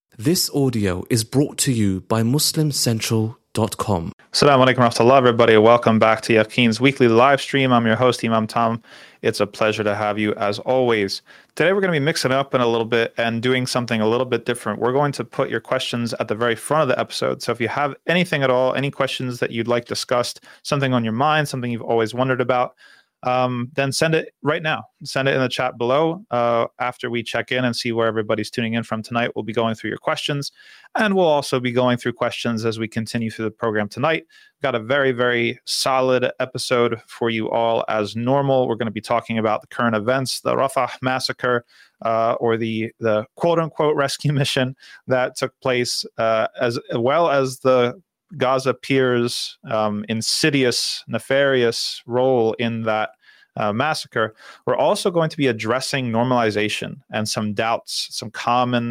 This audio is brought to you by MuslimCentral.com. Assalamu alaikum warahmatullahi, everybody. Welcome back to Yaqeen's weekly live stream. I'm your host, Imam Tom. It's a pleasure to have you as always. Today we're going to be mixing up in a little bit and doing something a little bit different. We're going to put your questions at the very front of the episode. So if you have anything at all, any questions that you'd like discussed, something on your mind, something you've always wondered about, then send it right now. Send it in the chat below. After we check in and see where everybody's tuning in from tonight, we'll be going through your questions, and we'll also be going through questions as we continue through the program tonight. We've got a very, very solid episode for you all as normal. We're going to be talking about the current events, the Rafah massacre, or the quote-unquote rescue mission that took place, as well as the Gaza peers' insidious, nefarious role in that massacre. We're also going to be addressing normalization and some doubts, some common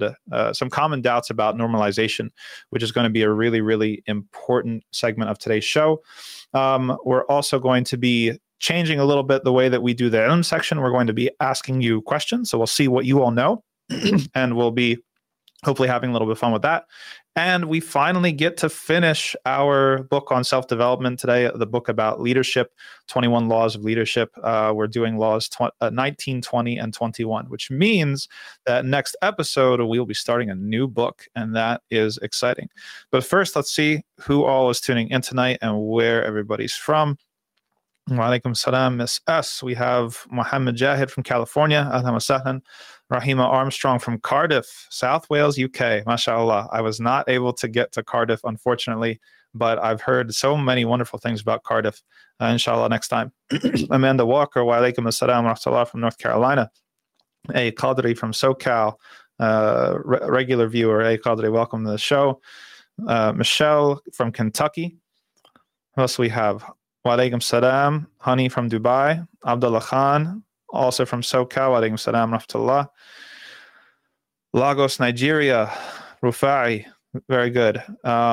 doubts about normalization, which is going to be a really, really important segment of today's show. We're also going to be changing a little bit the way that we do the ilm section. We're going to be asking you questions, so we'll see what you all know, and we'll be hopefully having a little bit of fun with that. And we finally get to finish our book on self-development today, the book about leadership, 21 Laws of Leadership. We're doing laws 19, 20, and 21, which means that next episode, we'll be starting a new book, and that is exciting. But first, let's see who all is tuning in tonight and where everybody's from. Wa alaikum salam, Miss S. We have Muhammad Jahid from California. Ahlan wa sahlan. Rahima Armstrong from Cardiff, South Wales, UK. MashaAllah. I was not able to get to Cardiff, unfortunately, but I've heard so many wonderful things about Cardiff. Inshallah, next time. Amanda Walker, wa alaikum assalam wa rahmatullah from North Carolina. A Qadri from SoCal, regular viewer. A Qadri, welcome to the show. Michelle from Kentucky. Who else we have? Wa alaikum salam. Honey from Dubai. Abdullah Khan, also from SoCal. Wa alaikum salam rahmatullah. Lagos, Nigeria. Rufai, very good.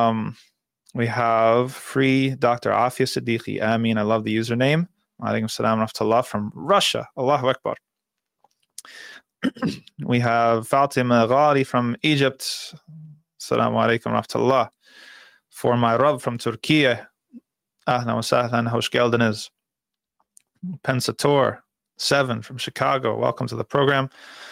We have free Dr. Afia Siddiqui. Ameen, I love the username. Wa alaikum salam rahmatullah from Russia. Allahu Akbar. We have Fatima Ghali from Egypt. Assalamu alaikum rahmatullah. For my Rabb from Turkey. Ahlan wa sahlan, hoş geldiniz. Pensator 7 from Chicago, welcome to the program.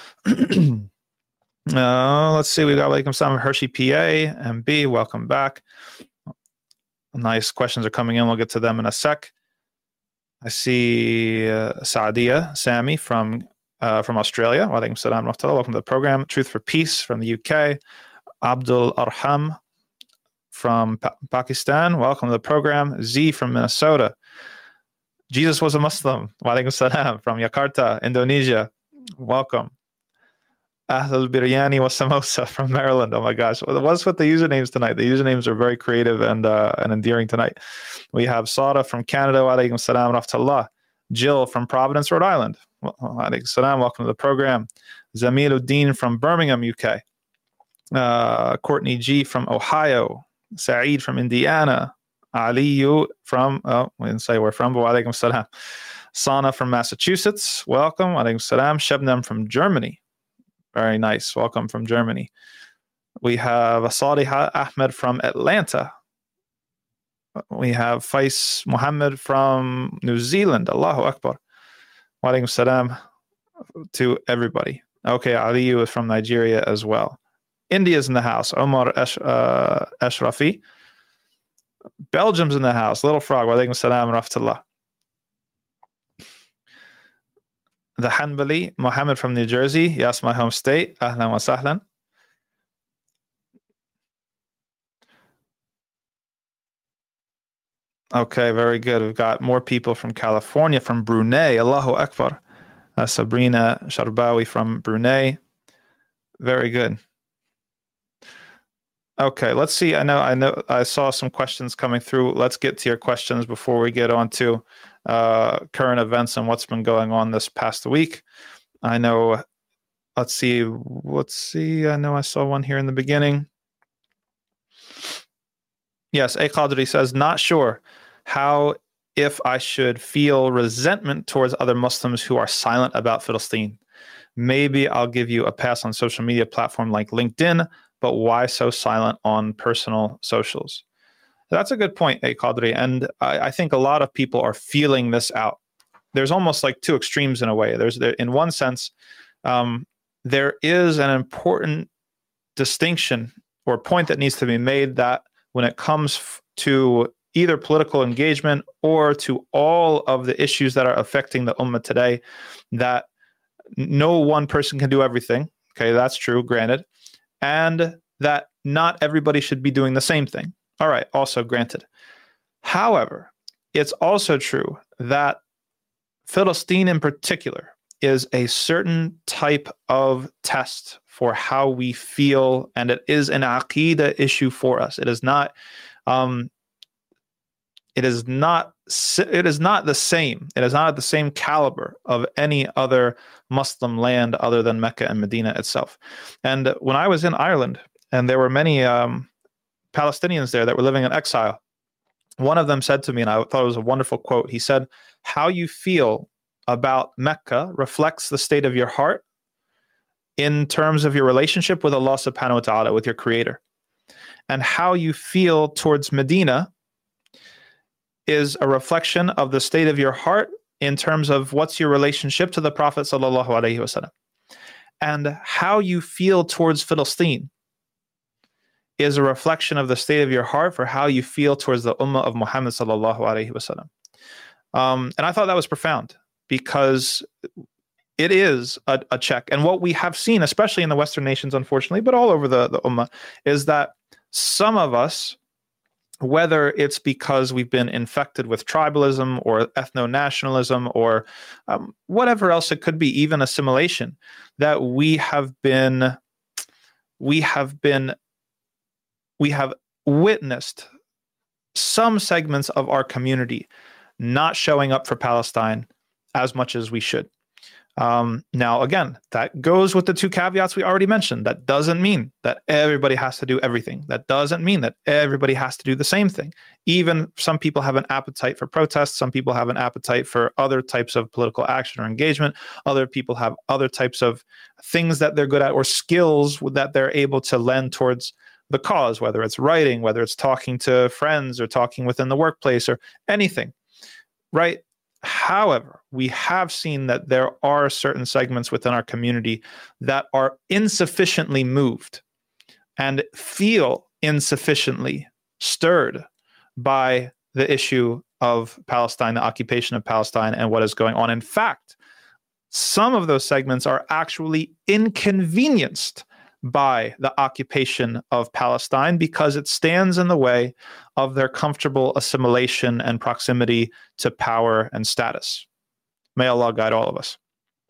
Let's see, we got alaikum salam Hershey, PA, MB, welcome back. Nice questions are coming in, we'll get to them in a sec. I see Saadia Sami from Australia. Wa alaikum salam rahmatullah, welcome to the program. Truth for Peace from the UK. Abdul Arham from Pakistan, welcome to the program. Z from Minnesota. Jesus was a Muslim. Wa alaikum salam from Jakarta, Indonesia. Welcome. Ahlul Biryani wa Samosa from Maryland. Oh my gosh. What's with the usernames tonight? The usernames are very creative and endearing tonight. We have Sada from Canada. Wa alaikum salam rahmatullah. Jill from Providence, Rhode Island. Wa alaikum salam. Welcome to the program. Zamiluddin from Birmingham, UK. Courtney G from Ohio. Saeed from Indiana. Aliyu from, we didn't say where from, but wa alaikum salam. Sana from Massachusetts, welcome. Wa alaikum salam. Shebnem from Germany. Very nice. Welcome from Germany. We have Asadi Ahmed from Atlanta. We have Faiz Muhammad from New Zealand. Allahu Akbar. Wa alaikum salam to everybody. Okay, Aliyu is from Nigeria as well. India's in the house. Omar Ashrafi. Belgium's in the house. Little Frog. Wa alaikum salam wa rahmatullah. The Hanbali, Mohammed from New Jersey. Yes, my home state. Ahlan wa sahlan. Okay, very good. We've got more people from California, from Brunei. Allahu Akbar. Sabrina Sharbawi from Brunei. Very good. Okay, let's see. I know. I saw some questions coming through. Let's get to your questions before we get on to current events and what's been going on this past week. I know. Let's see. I know I saw one here in the beginning. Yes, A. Qadri says, not sure how if I should feel resentment towards other Muslims who are silent about Palestine. Maybe I'll give you a pass on social media platform like LinkedIn, but why so silent on personal socials? That's a good point, Qadri. And I think a lot of people are feeling this out. There's almost like two extremes in a way. In one sense, there is an important distinction or point that needs to be made that when it comes to either political engagement or to all of the issues that are affecting the ummah today, that no one person can do everything. Okay, that's true, granted. And that not everybody should be doing the same thing. All right, also granted. However, it's also true that Philistine in particular is a certain type of test for how we feel, and it is an aqeedah issue for us. It is not the same. It is not at the same caliber of any other Muslim land other than Mecca and Medina itself. And when I was in Ireland, and there were many Palestinians there that were living in exile, one of them said to me, and I thought it was a wonderful quote, he said, "How you feel about Mecca reflects the state of your heart in terms of your relationship with Allah subhanahu wa ta'ala, with your creator. And how you feel towards Medina is a reflection of the state of your heart in terms of what's your relationship to the Prophet sallallahu alaihi wasallam. And how you feel towards Philistine is a reflection of the state of your heart for how you feel towards the ummah of Muhammad sallallahu alaihi wasallam." And I thought that was profound, because it is a check. And what we have seen, especially in the Western nations, unfortunately, but all over the ummah, is that some of us, whether it's because we've been infected with tribalism or ethno-nationalism or whatever else it could be, even assimilation, that we have witnessed some segments of our community not showing up for Palestine as much as we should. Now, again, that goes with the two caveats we already mentioned. That doesn't mean that everybody has to do everything. That doesn't mean that everybody has to do the same thing. Even some people have an appetite for protest. Some people have an appetite for other types of political action or engagement. Other people have other types of things that they're good at or skills that they're able to lend towards the cause, whether it's writing, whether it's talking to friends or talking within the workplace or anything, right? However, we have seen that there are certain segments within our community that are insufficiently moved and feel insufficiently stirred by the issue of Palestine, the occupation of Palestine, and what is going on. In fact, some of those segments are actually inconvenienced by the occupation of Palestine because it stands in the way of their comfortable assimilation and proximity to power and status. May Allah guide all of us.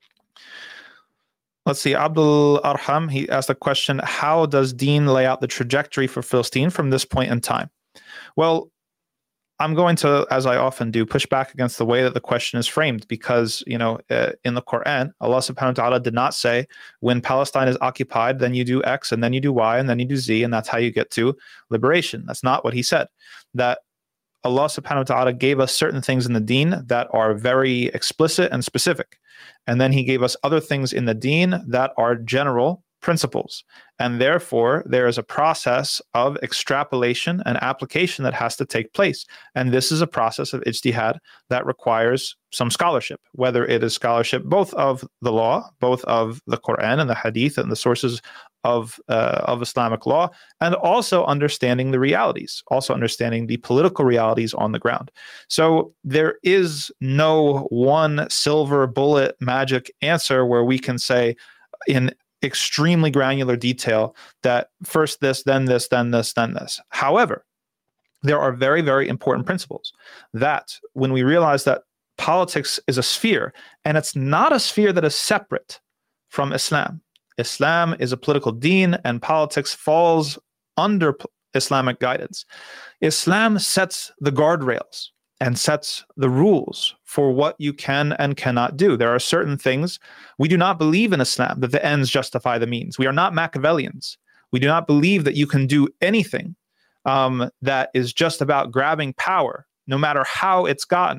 Let's see, Abdul Arham, he asked the question, how does Deen lay out the trajectory for Philistine from this point in time? Well, I'm going to, as I often do, push back against the way that the question is framed, because, in the Quran, Allah subhanahu wa ta'ala did not say, when Palestine is occupied, then you do X, and then you do Y, and then you do Z, and that's how you get to liberation. That's not what he said. That Allah subhanahu wa ta'ala gave us certain things in the deen that are very explicit and specific. And then he gave us other things in the deen that are general principles. And therefore, there is a process of extrapolation and application that has to take place. And this is a process of ijtihad that requires some scholarship, whether it is scholarship both of the law, both of the Quran and the Hadith and the sources of Islamic law, and also understanding the realities, also understanding the political realities on the ground. So there is no one silver bullet magic answer where we can say in extremely granular detail that first this, then this, then this, then this. However, there are very, very important principles that when we realize that politics is a sphere, and it's not a sphere that is separate from Islam. Islam is a political deen, and politics falls under Islamic guidance. Islam sets the guardrails and sets the rules for what you can and cannot do. There are certain things we do not believe in Islam, that the ends justify the means. We are not Machiavellians. We do not believe that you can do anything that is just about grabbing power, no matter how it's gotten,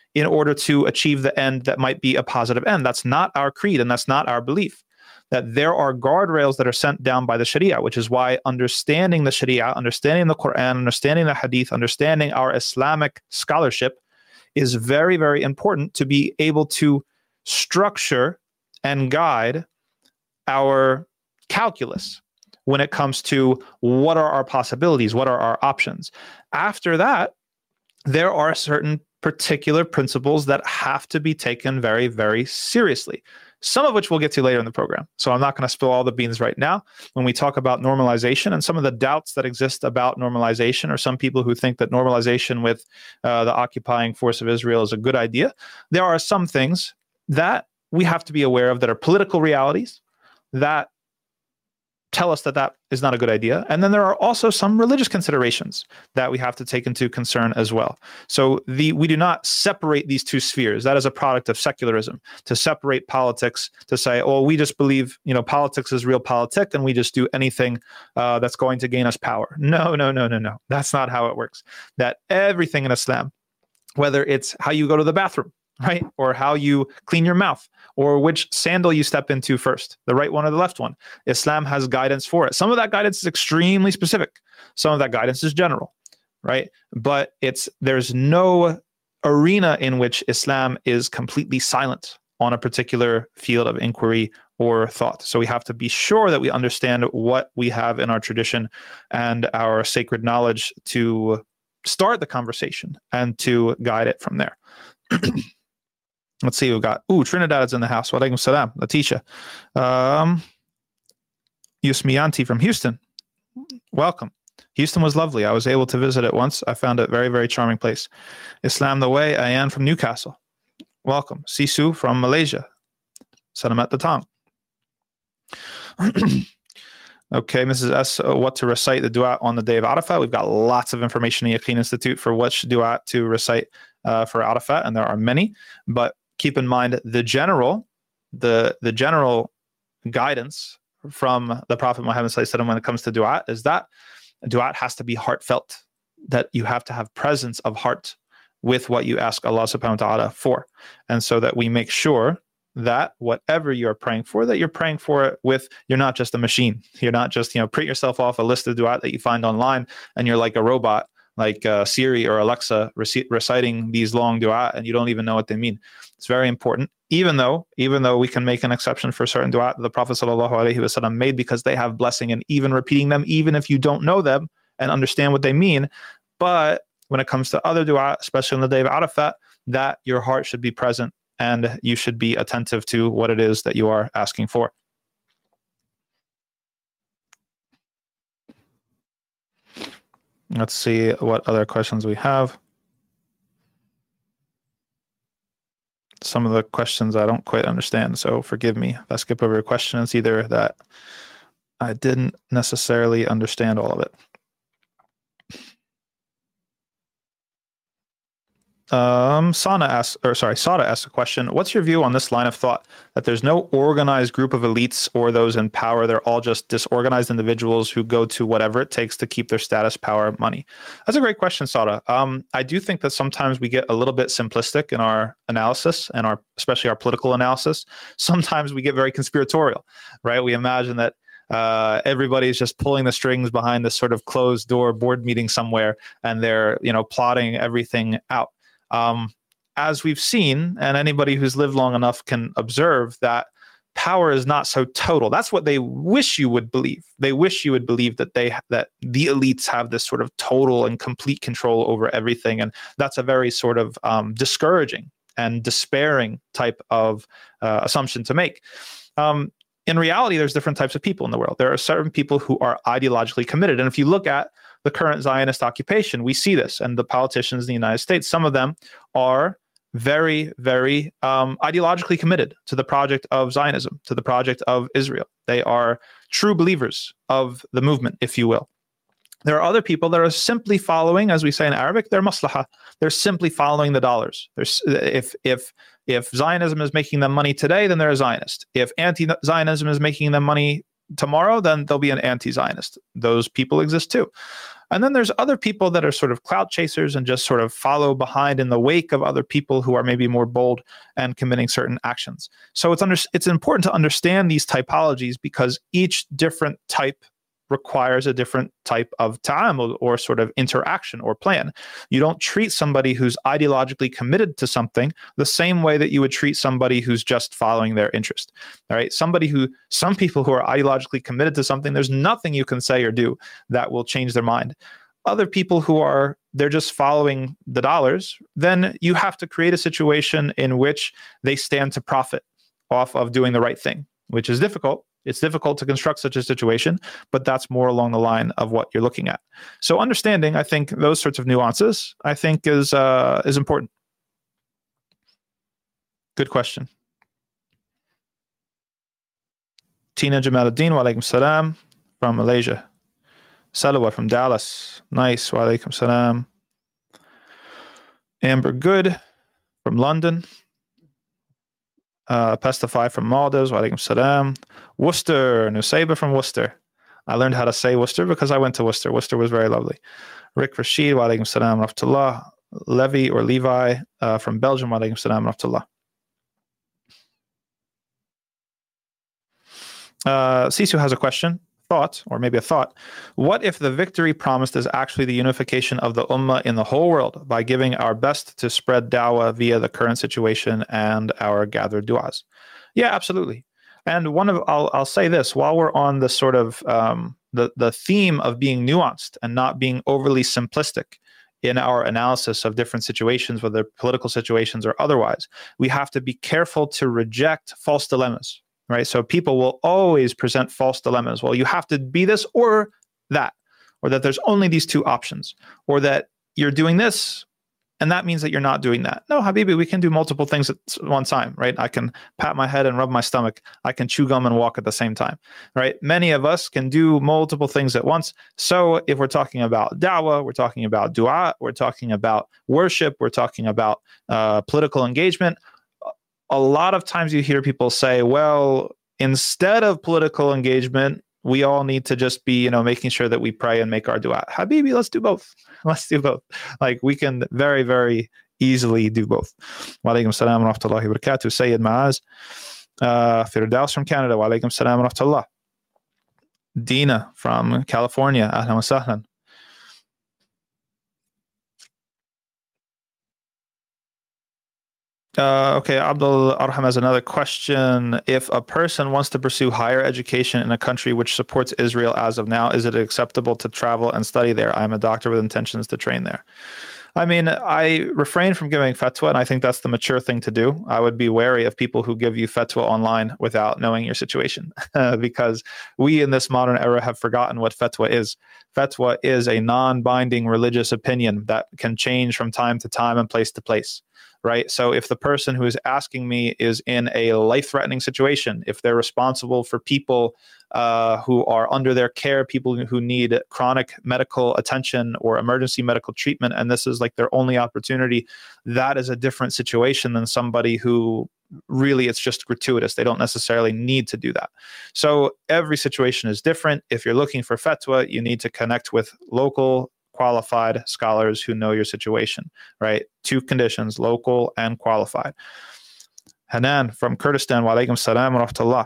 in order to achieve the end that might be a positive end. That's not our creed, and that's not our belief. That there are guardrails that are sent down by the Sharia, which is why understanding the Sharia, understanding the Quran, understanding the Hadith, understanding our Islamic scholarship is very, very important to be able to structure and guide our calculus when it comes to what are our possibilities, what are our options. After that, there are certain particular principles that have to be taken very, very seriously, some of which we'll get to later in the program. So I'm not going to spill all the beans right now. When we talk about normalization and some of the doubts that exist about normalization, or some people who think that normalization with the occupying force of Israel is a good idea, there are some things that we have to be aware of that are political realities that tell us that that is not a good idea. And then there are also some religious considerations that we have to take into concern as well. So we do not separate these two spheres. That is a product of secularism, to separate politics, to say, oh, we just believe, politics is realpolitik, and we just do anything that's going to gain us power. No. That's not how it works. That everything in Islam, whether it's how you go to the bathroom, right? Or how you clean your mouth, or which sandal you step into first, the right one or the left one. Islam has guidance for it. Some of that guidance is extremely specific. Some of that guidance is general, right? But there's no arena in which Islam is completely silent on a particular field of inquiry or thought. So we have to be sure that we understand what we have in our tradition and our sacred knowledge to start the conversation and to guide it from there. Let's see, we've got, Trinidad is in the house. Wa alaikum salam. Letitia. Yusmiyanti from Houston. Welcome. Houston was lovely. I was able to visit it once. I found it a very, very charming place. Islam the way. Ayan from Newcastle. Welcome. Sisu from Malaysia. Salamat Datang. Okay, Mrs. S, what to recite the dua on the day of Arafat. We've got lots of information in the Yaqeen Institute for which dua to recite for Arafat, and there are many. But keep in mind the general guidance from the Prophet Muhammad sallallahu alaihi wasallam when it comes to dua is that dua has to be heartfelt, that you have to have presence of heart with what you ask Allah subhanahu wa ta'ala for. And so that we make sure that whatever you're praying for, that you're praying for it with, you're not just a machine. You're not just, print yourself off a list of dua that you find online and you're like a robot, like Siri or Alexa reciting these long dua and you don't even know what they mean. It's very important, even though we can make an exception for certain dua that the Prophet sallallahu alaihi wasallam made because they have blessing, and even repeating them, even if you don't know them and understand what they mean. But when it comes to other dua, especially on the day of Arafat, that your heart should be present and you should be attentive to what it is that you are asking for. Let's see what other questions we have. Some of the questions I don't quite understand, so forgive me if I skip over a question. It's either that I didn't necessarily understand all of it. Sada asked a question. What's your view on this line of thought that there's no organized group of elites or those in power? They're all just disorganized individuals who go to whatever it takes to keep their status, power, money. That's a great question, Sada. I do think that sometimes we get a little bit simplistic in our analysis and especially our political analysis. Sometimes we get very conspiratorial, right? We imagine that everybody's just pulling the strings behind this sort of closed door board meeting somewhere, and they're, plotting everything out. As we've seen, and anybody who's lived long enough can observe, that power is not so total. That's what they wish you would believe. They wish you would believe that that the elites have this sort of total and complete control over everything, and that's a very sort of discouraging and despairing type of assumption to make. In reality, there's different types of people in the world. There are certain people who are ideologically committed, and if you look at the current Zionist occupation, we see this, and the politicians in the United States, some of them are very, very ideologically committed to the project of Zionism, to the project of Israel. They are true believers of the movement, if you will. There are other people that are simply following, as we say in Arabic, their maslaha. They're simply following the dollars. If Zionism is making them money today, then they're a Zionist. If anti-Zionism is making them money tomorrow, then there'll be an anti-Zionist. Those people exist too. And then there's other people that are sort of clout chasers and just sort of follow behind in the wake of other people who are maybe more bold and committing certain actions. So it's important to understand these typologies, because each different type requires a different type of ta'amul, or sort of interaction or plan. You don't treat somebody who's ideologically committed to something the same way that you would treat somebody who's just following their interest. All right. Some people who are ideologically committed to something, there's nothing you can say or do that will change their mind. Other people they're just following the dollars, then you have to create a situation in which they stand to profit off of doing the right thing, which is difficult. It's difficult to construct such a situation, but that's more along the line of what you're looking at. So understanding, I think, those sorts of nuances, I think, is important. Good question. Tina Jamaluddin, wa alaikum salam, from Malaysia. Salwa from Dallas. Nice, wa alaikum salam. Amber Good from London. Pestify from Maldives, wa alaikum salam. Worcester, Nusayba from Worcester. I learned how to say Worcester because I went to Worcester. Worcester was very lovely. Rick Rashid, wa alaikum salam, rahmatullah. Levi or Levi from Belgium, wa alaikum salam, rahmatullah. Sisu has a question, or maybe a thought. What if the victory promised is actually the unification of the ummah in the whole world by giving our best to spread dawah via the current situation and our gathered du'as? Yeah, absolutely. And I'll say this, while we're on the sort of the theme of being nuanced and not being overly simplistic in our analysis of different situations, whether political situations or otherwise, we have to be careful to reject false dilemmas. Right. So people will always present false dilemmas. Well, you have to be this or that there's only these two options, or that you're doing this and that means that you're not doing that. No, Habibi, we can do multiple things at one time, right? I can pat my head and rub my stomach. I can chew gum and walk at the same time, right? Many of us can do multiple things at once. So if we're talking about da'wah, we're talking about dua, we're talking about worship, we're talking about political engagement, a lot of times you hear people say, well, instead of political engagement, we all need to just be, making sure that we pray and make our dua. Habibi, let's do both. Let's do both. Like, we can very, very easily do both. Wa alaikum salam wa rahmatullahi wa barakatuh. Sayyid Maaz. Firdaus from Canada. Wa alaikum salam wa rahmatullah. Dina from California. Ahlan wa sahlan. Okay, Abdul Arham has another question. If a person wants to pursue higher education in a country which supports Israel as of now, is it acceptable to travel and study there? I'm a doctor with intentions to train there. I mean, I refrain from giving fatwa, and I think that's the mature thing to do. I would be wary of people who give you fatwa online without knowing your situation, because we in this modern era have forgotten what fatwa is. Fatwa is a non-binding religious opinion that can change from time to time and place to place. Right. So if the person who is asking me is in a life-threatening situation, if they're responsible for people who are under their care, people who need chronic medical attention or emergency medical treatment, and this is like their only opportunity, that is a different situation than somebody who really it's just gratuitous. They don't necessarily need to do that. So every situation is different. If you're looking for fatwa, you need to connect with local qualified scholars who know your situation, right? Two conditions, local and qualified. Hanan from Kurdistan, wa alaikum salam wa rahmatullah.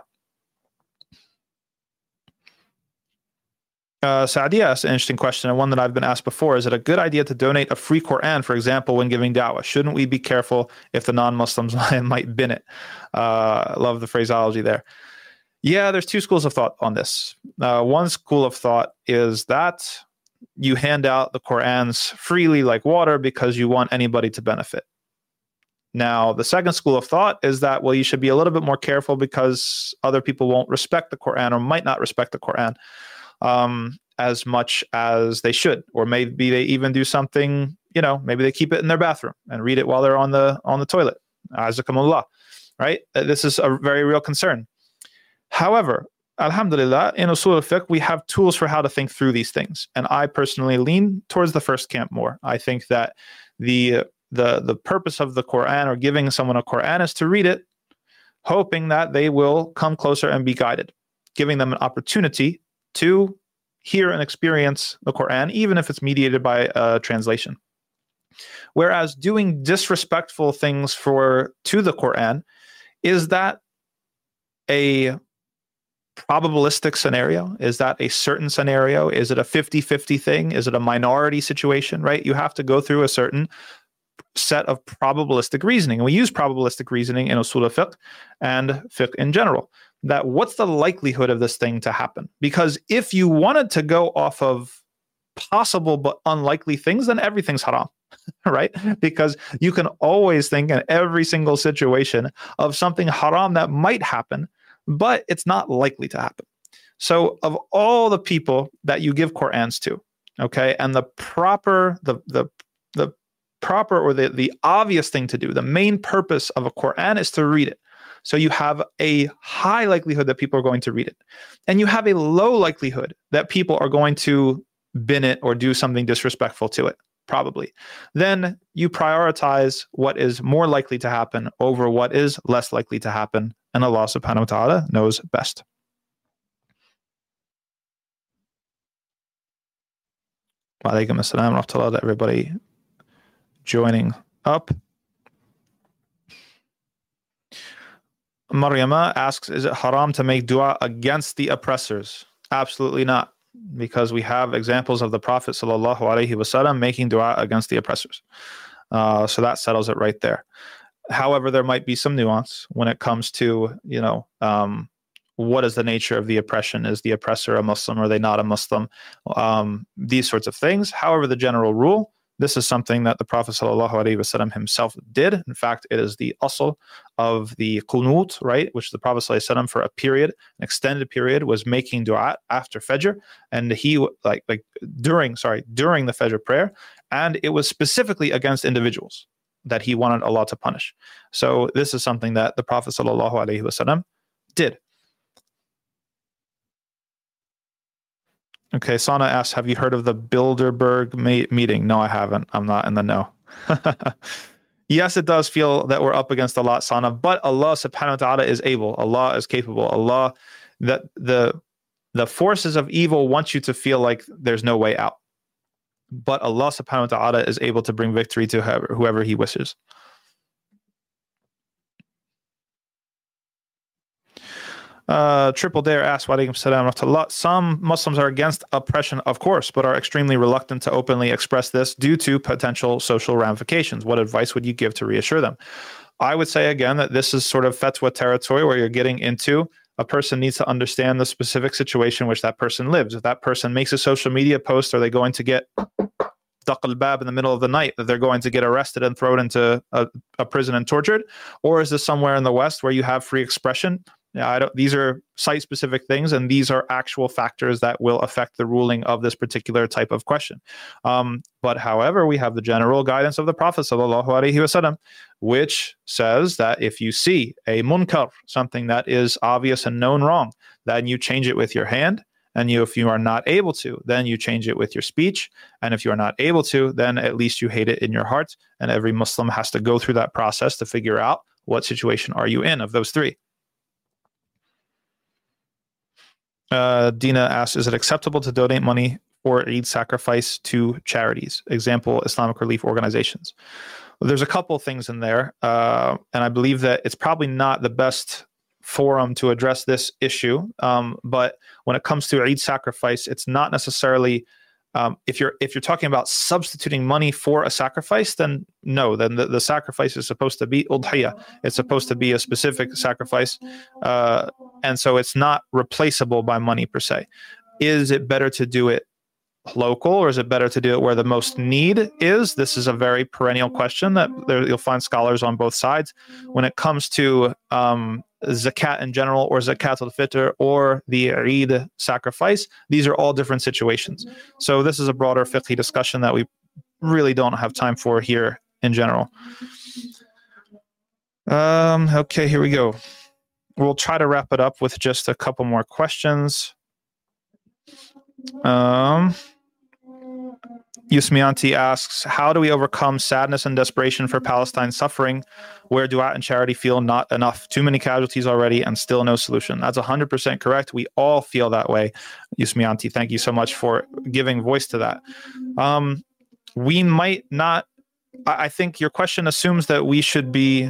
Saadia asked an interesting question, and one that I've been asked before. Is it a good idea to donate a free Quran, for example, when giving da'wah? Shouldn't we be careful if the non-Muslims might bin it? Love the phraseology there. Yeah, there's two schools of thought on this. One school of thought is that you hand out the Qur'ans freely like water because you want anybody to benefit. Now, the second school of thought is that, well, you should be a little bit more careful because other people won't respect the Qur'an or might not respect the Qur'an as much as they should. Or maybe they even do something, maybe they keep it in their bathroom and read it while they're on the toilet. Azakumullah, right? This is a very real concern. However, alhamdulillah, in Usul al-Fiqh, we have tools for how to think through these things. And I personally lean towards the first camp more. I think that the purpose of the Quran or giving someone a Quran is to read it, hoping that they will come closer and be guided. giving them an opportunity to hear and experience the Quran, even if it's mediated by a translation. Whereas doing disrespectful things to the Quran, is that a probabilistic scenario? Is that a certain scenario? Is it a 50-50 thing? Is it a minority situation, right? You have to go through a certain set of probabilistic reasoning. And we use probabilistic reasoning in usul al-fiqh and fiqh in general. That what's the likelihood of this thing to happen? Because if you wanted to go off of possible but unlikely things, then everything's haram, right? Because you can always think in every single situation of something haram that might happen, but it's not likely to happen. So of all the people that you give Qur'ans to, okay, and the proper or the obvious thing to do, the main purpose of a Qur'an is to read it. So you have a high likelihood that people are going to read it. And you have a low likelihood that people are going to bin it or do something disrespectful to it, probably. Then you prioritize what is more likely to happen over what is less likely to happen. And Allah subhanahu wa ta'ala knows best. Wa alaikum assalam wa rahmatullah to everybody joining up. Maryama asks, is it haram to make dua against the oppressors? Absolutely not, because we have examples of the Prophet sallallahu alaihi wasallam making dua against the oppressors. So that settles it right there. However, there might be some nuance when it comes to, what is the nature of the oppression? Is the oppressor a Muslim? Or are they not a Muslim? These sorts of things. However, the general rule, this is something that the Prophet ﷺ himself did. In fact, it is the asl of the qunut, right? Which the Prophet ﷺ for a period, an extended period, was making dua after Fajr, and he during the Fajr prayer, and it was specifically against individuals that he wanted Allah to punish. So this is something that the Prophet ﷺ did. Okay, Sana asks, have you heard of the Bilderberg meeting? No, I haven't. I'm not in the know. Yes, it does feel that we're up against a lot, Sana, but Allah subhanahu wa ta'ala is able. Allah is capable. Allah, that the forces of evil want you to feel like there's no way out. But Allah subhanahu wa ta'ala is able to bring victory to whoever He wishes. Triple Dare asks, Walaikum salam wa rahmatullah. Some Muslims are against oppression, of course, but are extremely reluctant to openly express this due to potential social ramifications. What advice would you give to reassure them? I would say, again, that this is sort of fatwa territory where you're getting into a person needs to understand the specific situation in which that person lives. If that person makes a social media post, are they going to get daq al-bab in the middle of the night, that they're going to get arrested and thrown into a prison and tortured? Or is this somewhere in the West where you have free expression? These are site-specific things, and these are actual factors that will affect the ruling of this particular type of question. But however, we have the general guidance of the Prophet sallallahu alaihi wasallam, which says that if you see a munkar, something that is obvious and known wrong, then you change it with your hand. And if you are not able to, then you change it with your speech. And if you are not able to, then at least you hate it in your heart. And every Muslim has to go through that process to figure out what situation are you in of those three. Dina asks, is it acceptable to donate money for Eid sacrifice to charities? Example, Islamic relief organizations. Well, there's a couple things in there. And I believe that it's probably not the best forum to address this issue. But when it comes to Eid sacrifice, it's not necessarily, if you're talking about substituting money for a sacrifice, then no, then the sacrifice is supposed to be udhiyah. It's supposed to be a specific sacrifice. And so it's not replaceable by money per se. Is it better to do it local, or is it better to do it where the most need is? This is a very perennial question that you'll find scholars on both sides. When it comes to zakat in general, or zakat al-fitr, or the Eid sacrifice, these are all different situations. So this is a broader fiqhi discussion that we really don't have time for here in general. Okay, here we go. We'll try to wrap it up with just a couple more questions. Yusmianti asks, how do we overcome sadness and desperation for Palestine suffering, where du'a and charity feel not enough? Too many casualties already and still no solution. That's 100% correct. We all feel that way. Yusmianti, thank you so much for giving voice to that. We might not, I think your question assumes that we should be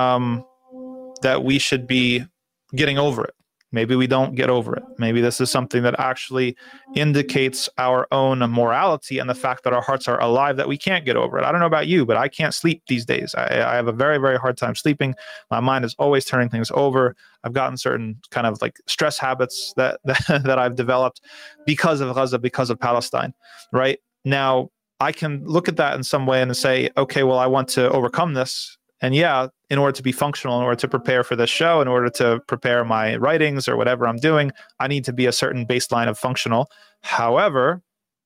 getting over it. Maybe we don't get over it. Maybe this is something that actually indicates our own morality and the fact that our hearts are alive, that we can't get over it. I don't know about you, but I can't sleep these days. I have a very, very hard time sleeping. My mind is always turning things over. I've gotten certain kind of like stress habits that I've developed because of Gaza, because of Palestine, right? Now, I can look at that in some way and say, okay, well, I want to overcome this. And yeah, in order to be functional, in order to prepare for this show, in order to prepare my writings or whatever I'm doing, I need to be a certain baseline of functional. However,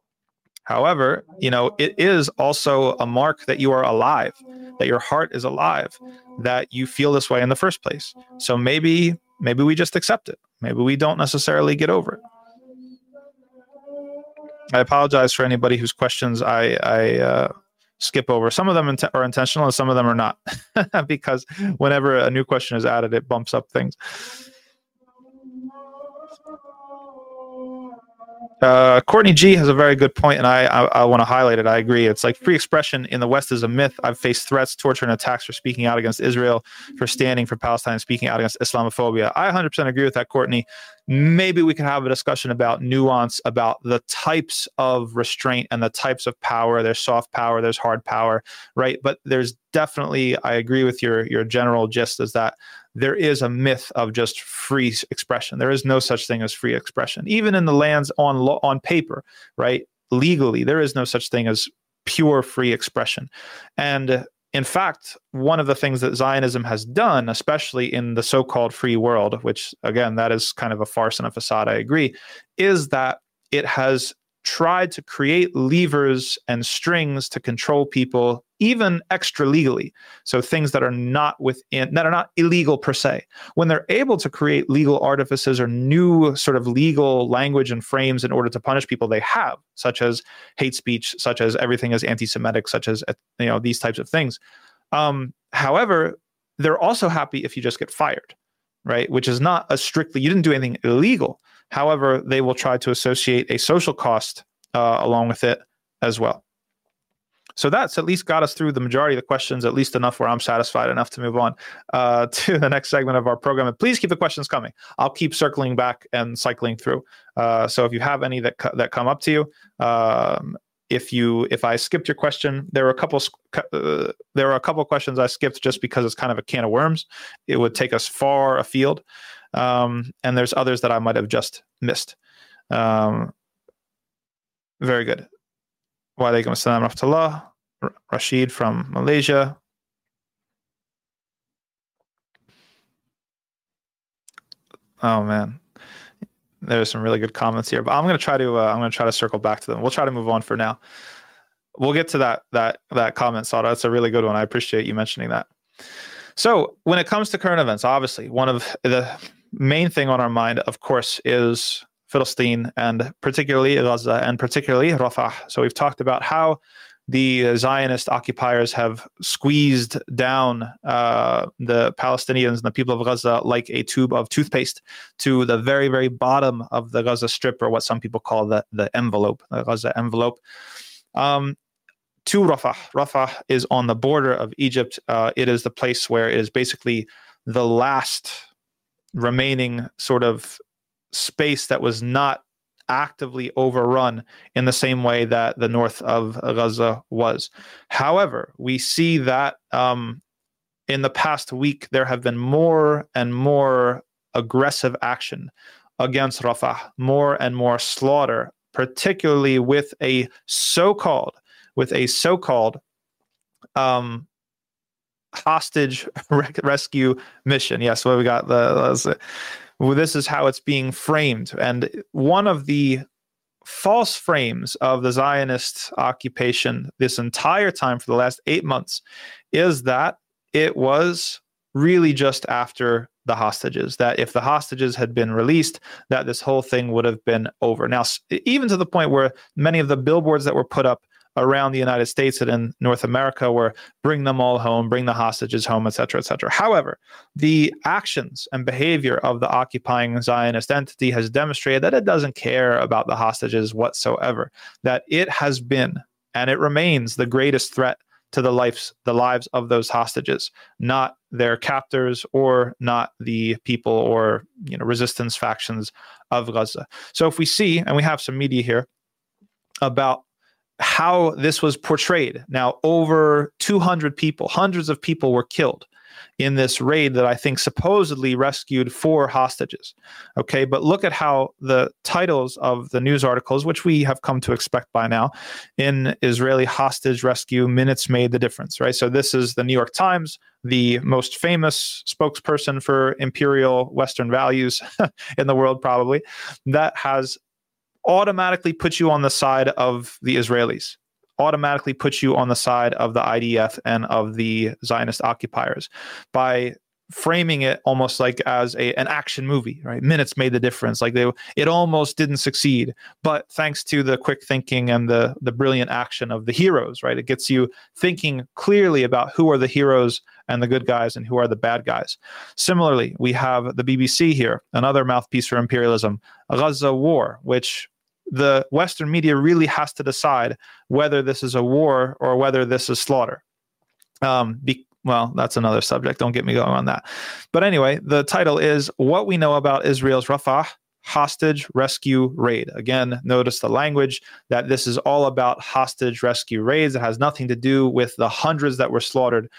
it is also a mark that you are alive, that your heart is alive, that you feel this way in the first place. So maybe we just accept it. Maybe we don't necessarily get over it. I apologize for anybody whose questions I skip over. Some of them are intentional and some of them are not, because whenever a new question is added, it bumps up things. Courtney G has a very good point, and I want to highlight it. I agree. It's like free expression in the West is a myth. I've faced threats, torture, and attacks for speaking out against Israel, for standing for Palestine, speaking out against Islamophobia. I 100% agree with that, Courtney. Maybe we can have a discussion about nuance, about the types of restraint and the types of power. There's soft power, there's hard power, right? But there's definitely, I agree with your general gist, is that there is a myth of just free expression. There is no such thing as free expression. Even in the lands on paper, right? Legally, there is no such thing as pure free expression. And in fact, one of the things that Zionism has done, especially in the so-called free world, which again, that is kind of a farce and a facade, I agree, is that it has tried to create levers and strings to control people, even extra legally. So things that are not illegal per se. When they're able to create legal artifices or new sort of legal language and frames in order to punish people, they have, such as hate speech, such as everything is anti-Semitic, such as these types of things. However, they're also happy if you just get fired, right? Which is not you didn't do anything illegal. However, they will try to associate a social cost along with it as well. So that's at least got us through the majority of the questions, at least enough where I'm satisfied enough to move on to the next segment of our program. And please keep the questions coming. I'll keep circling back and cycling through. So if you have any that come up to you, if I skipped your question, there are a couple questions I skipped just because it's kind of a can of worms. It would take us far afield. And there's others that I might have just missed. Very good. Wa alaikum assalam wa rahmatullah. Rashid from Malaysia. Oh man, there's some really good comments here, but I'm gonna try to circle back to them. We'll try to move on for now. We'll get to that comment, Sada. That's a really good one. I appreciate you mentioning that. So when it comes to current events, obviously one of the main thing on our mind, of course, is Philistine, and particularly Gaza, and particularly Rafah. So we've talked about how the Zionist occupiers have squeezed down the Palestinians and the people of Gaza like a tube of toothpaste to the very, very bottom of the Gaza Strip, or what some people call the envelope, the Gaza envelope. To Rafah. Rafah is on the border of Egypt. It is the place where it is basically the last remaining sort of space that was not actively overrun in the same way that the north of Gaza was. However, we see that in the past week, there have been more and more aggressive action against Rafah, more and more slaughter, particularly with a so-called hostage rescue mission. Yes, what we got this is how it's being framed. And one of the false frames of the Zionist occupation this entire time for the last 8 months is that it was really just after the hostages, that if the hostages had been released, that this whole thing would have been over. Now, even to the point where many of the billboards that were put up around the United States and in North America were bring them all home, bring the hostages home, et cetera, et cetera. However, the actions and behavior of the occupying Zionist entity has demonstrated that it doesn't care about the hostages whatsoever, that it has been and it remains the greatest threat to the lives of those hostages, not their captors or not the people or resistance factions of Gaza. So if we see, and we have some media here about how this was portrayed. Now, over 200 people, hundreds of people were killed in this raid that I think supposedly rescued 4 hostages. Okay, but look at how the titles of the news articles, which we have come to expect by now, in Israeli hostage rescue, minutes made the difference, right? So this is the New York Times, the most famous spokesperson for imperial Western values in the world, probably, that has automatically put you on the side of the Israelis, automatically put you on the side of the IDF and of the Zionist occupiers by framing it almost like as an action movie, right? Minutes made the difference. Like it almost didn't succeed, but thanks to the quick thinking and the brilliant action of the heroes, right? It gets you thinking clearly about who are the heroes and the good guys and who are the bad guys. Similarly, we have the BBC here, another mouthpiece for imperialism, Gaza War, which the Western media really has to decide whether this is a war or whether this is slaughter. Well, that's another subject. Don't get me going on that. But anyway, the title is What We Know About Israel's Rafah Hostage Rescue Raid. Again, notice the language that this is all about hostage rescue raids. It has nothing to do with the hundreds that were slaughtered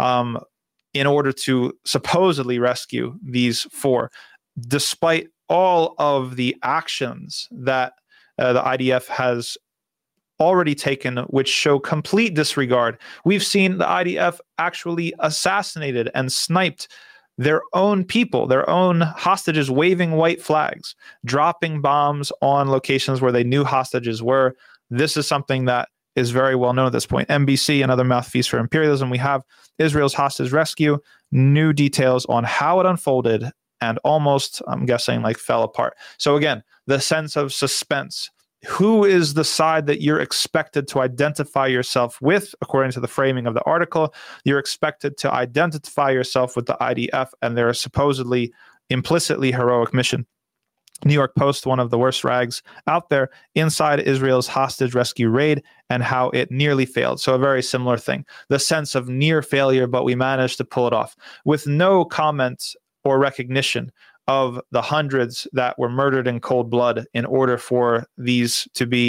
in order to supposedly rescue these 4, despite all of the actions that the IDF has already taken, which show complete disregard. We've seen the IDF actually assassinated and sniped their own people, their own hostages, waving white flags, dropping bombs on locations where they knew hostages were. This is something that is very well known at this point. NBC, another mouthpiece for imperialism. We have Israel's hostage rescue, new details on how it unfolded and almost, I'm guessing, like fell apart. So again, the sense of suspense. Who is the side that you're expected to identify yourself with? According to the framing of the article, you're expected to identify yourself with the IDF and their supposedly implicitly heroic mission. New York Post, one of the worst rags out there, inside Israel's hostage rescue raid and how it nearly failed. So a very similar thing. The sense of near failure, but we managed to pull it off with no comment or recognition of the hundreds that were murdered in cold blood in order for these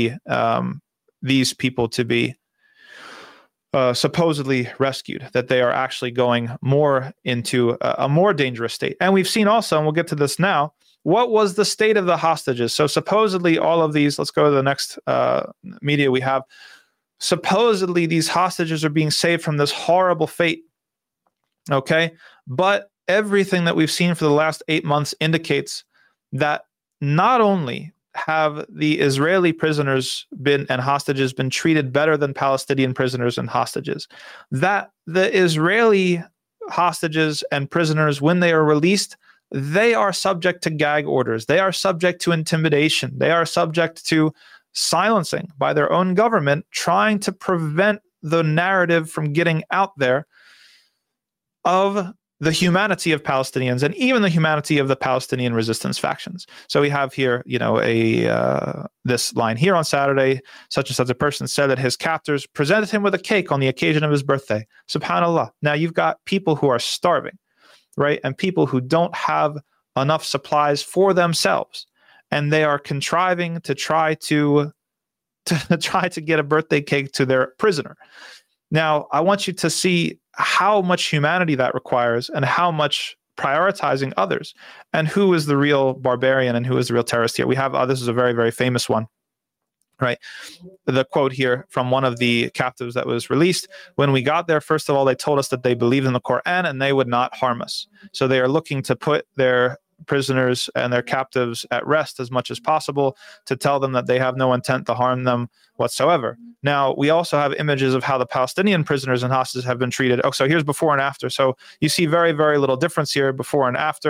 people to be supposedly rescued, that they are actually going more into a more dangerous state. And we've seen also, and we'll get to this now, what was the state of the hostages? So supposedly all of these, let's go to the next media we have. Supposedly these hostages are being saved from this horrible fate. Okay, but everything that we've seen for the last 8 months indicates that not only have the Israeli prisoners and hostages been treated better than Palestinian prisoners and hostages, that the Israeli hostages and prisoners, when they are released, they are subject to gag orders. They are subject to intimidation. They are subject to silencing by their own government, trying to prevent the narrative from getting out there of the humanity of Palestinians and even the humanity of the Palestinian resistance factions. So we have here, this line here on Saturday, such and such a person said that his captors presented him with a cake on the occasion of his birthday. SubhanAllah. Now you've got people who are starving, right? And people who don't have enough supplies for themselves. And they are contriving to try to get a birthday cake to their prisoner. Now, I want you to see how much humanity that requires and how much prioritizing others and who is the real barbarian and who is the real terrorist here. We have, this is a very, very famous one, right? The quote here from one of the captives that was released: when we got there, first of all, they told us that they believed in the Quran and they would not harm us. So they are looking to put their prisoners and their captives at rest as much as possible, to tell them that they have no intent to harm them whatsoever. Now, we also have images of how the Palestinian prisoners and hostages have been treated. Oh, so here's before and after. So you see very, very little difference here, before and after.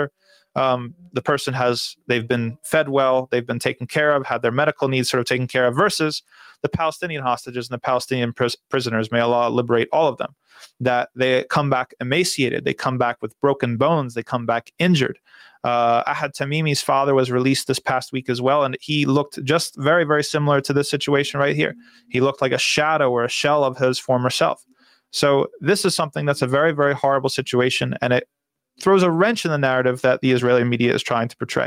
the person they've been fed well, they've been taken care of, had their medical needs sort of taken care of, versus the Palestinian hostages and the Palestinian prisoners, may Allah liberate all of them, that they come back emaciated, they come back with broken bones, they come back injured. Ahad Tamimi's father was released this past week as well, and he looked just very, very similar to this situation right here. He looked like a shadow or a shell of his former self. So this is something that's a very, very horrible situation, and it throws a wrench in the narrative that the Israeli media is trying to portray.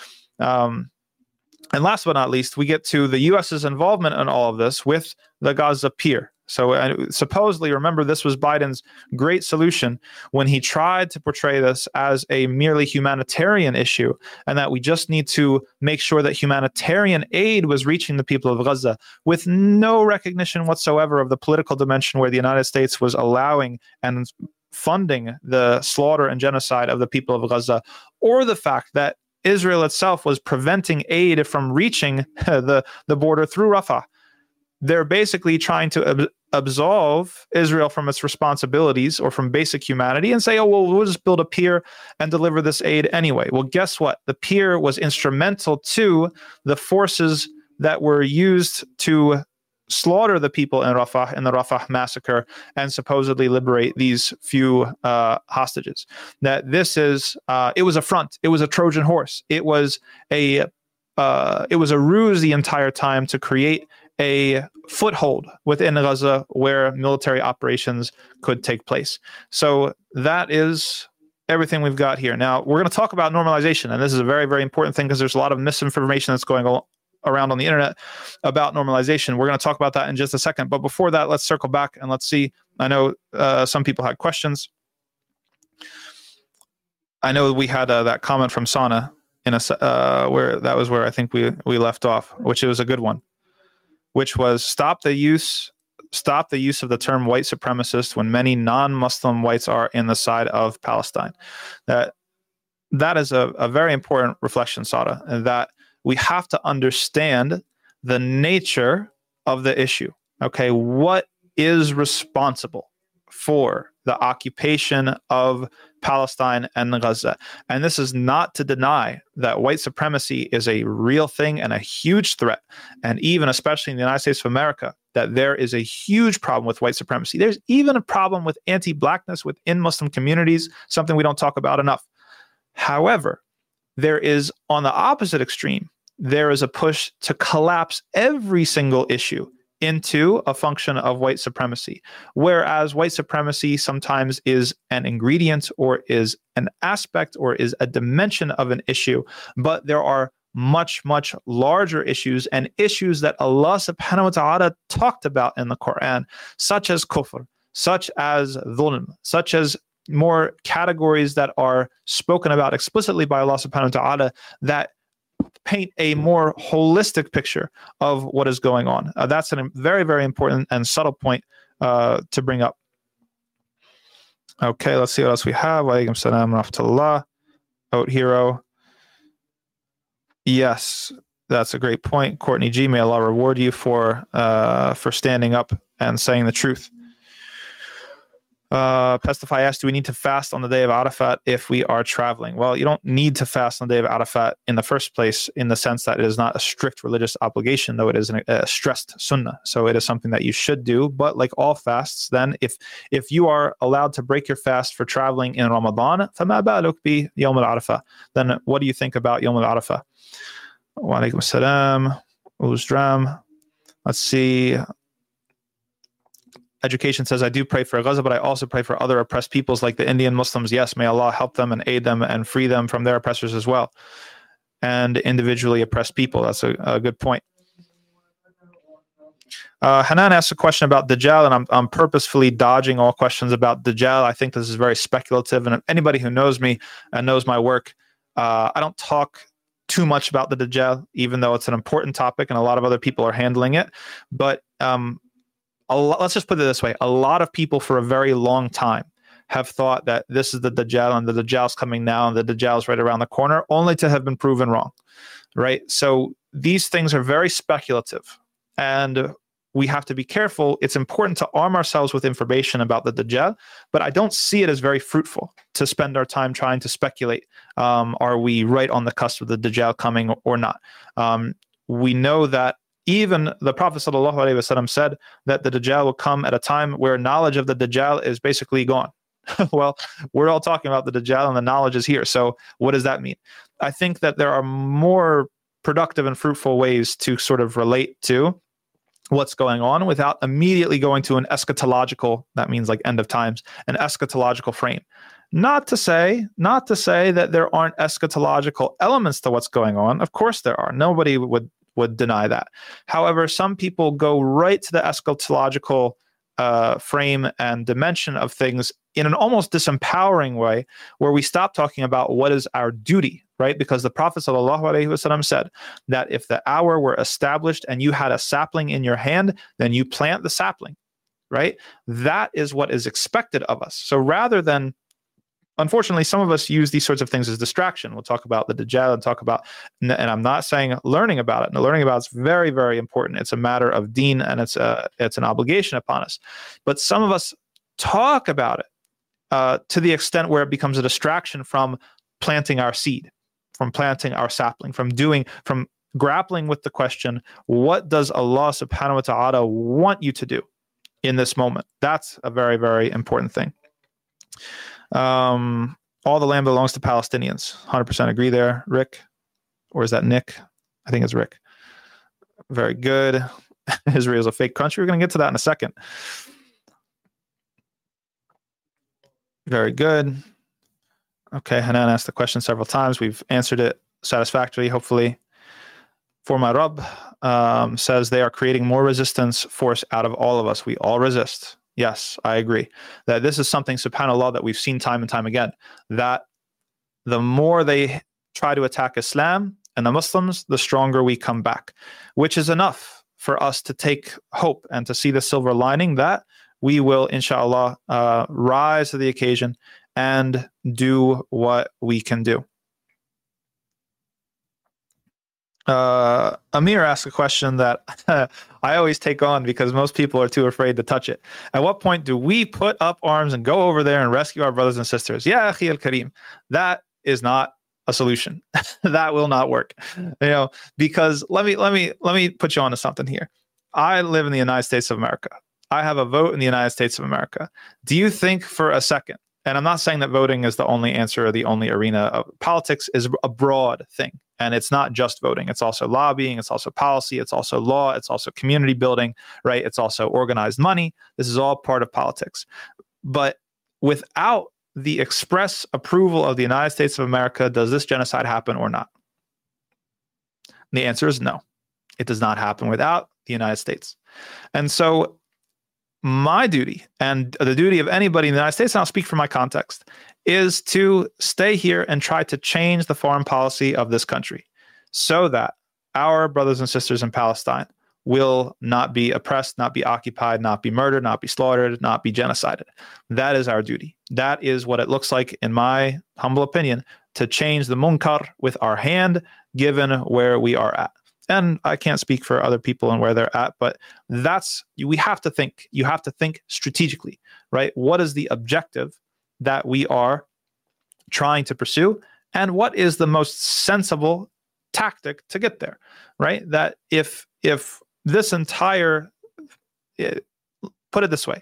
And last but not least, we get to the U.S.'s involvement in all of this with the Gaza pier. So supposedly, remember, this was Biden's great solution when he tried to portray this as a merely humanitarian issue, and that we just need to make sure that humanitarian aid was reaching the people of Gaza, with no recognition whatsoever of the political dimension where the United States was allowing and funding the slaughter and genocide of the people of Gaza, or the fact that Israel itself was preventing aid from reaching the border through Rafah. They're basically trying to absolve Israel from its responsibilities or from basic humanity and say, oh, well, we'll just build a pier and deliver this aid anyway. Well, guess what? The pier was instrumental to the forces that were used to slaughter the people in Rafah, in the Rafah massacre, and supposedly liberate these few hostages. That this is, it was a front. It was a Trojan horse. It was a ruse the entire time to create a foothold within Gaza where military operations could take place. So that is everything we've got here. Now, we're going to talk about normalization, and this is a very, very important thing because there's a lot of misinformation that's going around on the internet about normalization. We're going to talk about that in just a second. But before that, let's circle back and let's see. I know some people had questions. I know we had that comment from Sana in where I think we left off, which was a good one, which was stop the use of the term white supremacist when many non-Muslim whites are in the side of Palestine. That is a very important reflection, Sada, and that we have to understand the nature of the issue. Okay, what is responsible for the occupation of Palestine and Gaza? And this is not to deny that white supremacy is a real thing and a huge threat. And even especially in the United States of America, that there is a huge problem with white supremacy. There's even a problem with anti-blackness within Muslim communities, something we don't talk about enough. However, there is, on the opposite extreme, there is a push to collapse every single issue into a function of white supremacy, whereas white supremacy sometimes is an ingredient or is an aspect or is a dimension of an issue, but there are much, much larger issues and issues that Allah subhanahu wa ta'ala talked about in the Quran, such as kufr, such as dhulm, such as more categories that are spoken about explicitly by Allah subhanahu wa ta'ala that paint a more holistic picture of what is going on. That's a very, very important and subtle point to bring up. Okay, let's see what else we have. Walaikum salam wa rahmatullah. Oat Hero. Yes, that's a great point. Courtney G, may Allah reward you for standing up and saying the truth. Pestify asked, do we need to fast on the day of Arafat if we are traveling? Well, you don't need to fast on the day of Arafat in the first place, in the sense that it is not a strict religious obligation, though it is a stressed sunnah. So it is something that you should do. But like all fasts, then if you are allowed to break your fast for traveling in Ramadan, فَمَا بَالُكْ بِيَوْمِ الْعَرَفَةِ, then what do you think about Yawm al-Arafah? Wa alaikum salam. Uzdram. Let's see. Education says, I do pray for Gaza, but I also pray for other oppressed peoples like the Indian Muslims. Yes, may Allah help them and aid them and free them from their oppressors as well. And individually oppressed people. That's a good point. Hanan asked a question about Dajjal, and I'm purposefully dodging all questions about Dajjal. I think this is very speculative. And anybody who knows me and knows my work, I don't talk too much about the Dajjal, even though it's an important topic and a lot of other people are handling it. But let's just put it this way. A lot of people for a very long time have thought that this is the Dajjal and the Dajjal's coming now and the Dajjal's right around the corner, only to have been proven wrong, right? So these things are very speculative. And we have to be careful. It's important to arm ourselves with information about the Dajjal, but I don't see it as very fruitful to spend our time trying to speculate. Are we right on the cusp of the Dajjal coming or not? We know that even the Prophet ﷺ said that the Dajjal will come at a time where knowledge of the Dajjal is basically gone. Well, we're all talking about the Dajjal and the knowledge is here. So what does that mean? I think that there are more productive and fruitful ways to sort of relate to what's going on without immediately going to an eschatological, that means like end of times, an eschatological frame. Not to say that there aren't eschatological elements to what's going on. Of course there are. Nobody would deny that. However, some people go right to the eschatological frame and dimension of things in an almost disempowering way, where we stop talking about what is our duty, right? Because the Prophet ﷺ said that if the hour were established and you had a sapling in your hand, then you plant the sapling, right? That is what is expected of us. So rather than, unfortunately, some of us use these sorts of things as distraction. We'll talk about the Dajjal and talk about, and I'm not saying learning about it. No, learning about it's very, very important. It's a matter of deen, and it's an obligation upon us. But some of us talk about it to the extent where it becomes a distraction from planting our seed, from planting our sapling, from grappling with the question, what does Allah subhanahu wa ta'ala want you to do in this moment? That's a very, very important thing. All the land belongs to Palestinians. 100% agree there, Rick. Or is that Nick? I think it's Rick. Very good. Israel's a fake country. We're going to get to that in a second. Very good. Okay, Hanan asked the question several times. We've answered it satisfactorily, hopefully. For my Rabb says they are creating more resistance force out of all of us. We all resist. Yes, I agree. That this is something, subhanAllah, that we've seen time and time again. That the more they try to attack Islam and the Muslims, the stronger we come back, which is enough for us to take hope and to see the silver lining that we will, inshallah, rise to the occasion and do what we can do. Amir asked a question that I always take on because most people are too afraid to touch it. At what point do we put up arms and go over there and rescue our brothers and sisters? Yeah, Akhi al-Karim, that is not a solution. That will not work. Because let me put you onto something here. I live in the United States of America. I have a vote in the United States of America. Do you think for a second, and I'm not saying that voting is the only answer or the only arena of politics, is a broad thing. And it's not just voting. It's also lobbying. It's also policy. It's also law. It's also community building, right? It's also organized money. This is all part of politics. But without the express approval of the United States of America, does this genocide happen or not? And the answer is no. It does not happen without the United States. And so my duty, and the duty of anybody in the United States, and I'll speak from my context, is to stay here and try to change the foreign policy of this country so that our brothers and sisters in Palestine will not be oppressed, not be occupied, not be murdered, not be slaughtered, not be genocided. That is our duty. That is what it looks like, in my humble opinion, to change the munkar with our hand, given where we are at. And I can't speak for other people and where they're at, but we have to think. You have to think strategically, right? What is the objective that we are trying to pursue? And what is the most sensible tactic to get there, right? That if this entire, put it this way,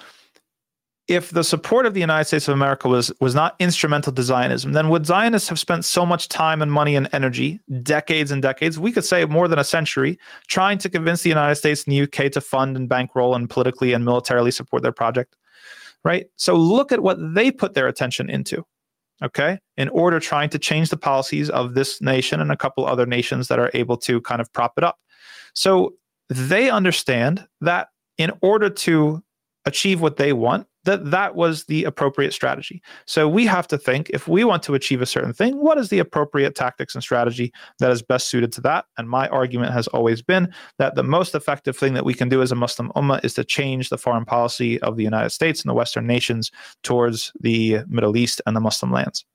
if the support of the United States of America was not instrumental to Zionism, then would Zionists have spent so much time and money and energy, decades and decades, we could say more than a century, trying to convince the United States and the UK to fund and bankroll and politically and militarily support their project, right? So look at what they put their attention into, okay, in order trying to change the policies of this nation and a couple other nations that are able to kind of prop it up. So they understand that in order to achieve what they want, that was the appropriate strategy. So we have to think, if we want to achieve a certain thing, what is the appropriate tactics and strategy that is best suited to that? And my argument has always been that the most effective thing that we can do as a Muslim ummah is to change the foreign policy of the United States and the Western nations towards the Middle East and the Muslim lands.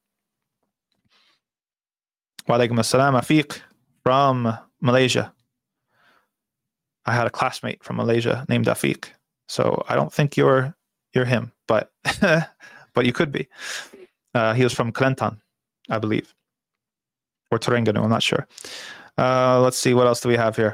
Wa alaikum assalam, Afiq from Malaysia. I had a classmate from Malaysia named Afiq. So I don't think you're him, but but you could be. He was from Kelantan, I believe, or Terengganu. I'm not sure. Let's see, what else do we have here?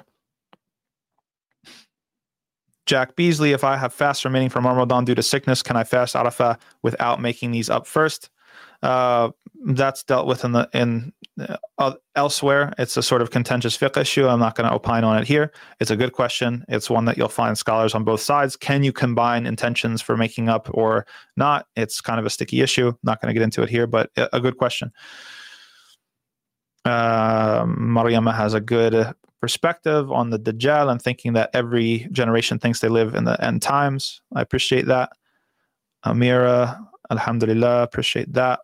Jack Beasley, if I have fast remaining from Ramadan due to sickness, can I fast Arafah without making these up first? That's dealt with elsewhere. It's a sort of contentious fiqh issue. I'm not going to opine on it here. It's a good question. It's one that you'll find scholars on both sides. Can you combine intentions for making up or not? It's kind of a sticky issue. Not going to get into it here, but a good question. Mariama has a good perspective on the Dajjal and thinking that every generation thinks they live in the end times. I appreciate that. Amira, alhamdulillah, appreciate that.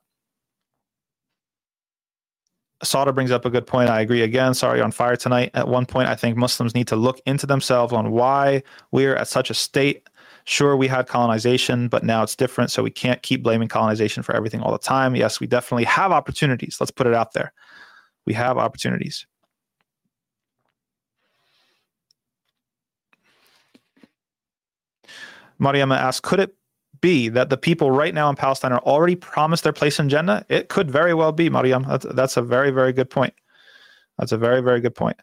Sauda brings up a good point. I agree again. Sorry, on fire tonight. At one point, I think Muslims need to look into themselves on why we're at such a state. Sure, we had colonization, but now it's different. So we can't keep blaming colonization for everything all the time. Yes, we definitely have opportunities. Let's put it out there. We have opportunities. Mariama asks, could it be that the people right now in Palestine are already promised their place in Jannah? It could very well be, Mariam. That's a very, very good point. That's a very, very good point.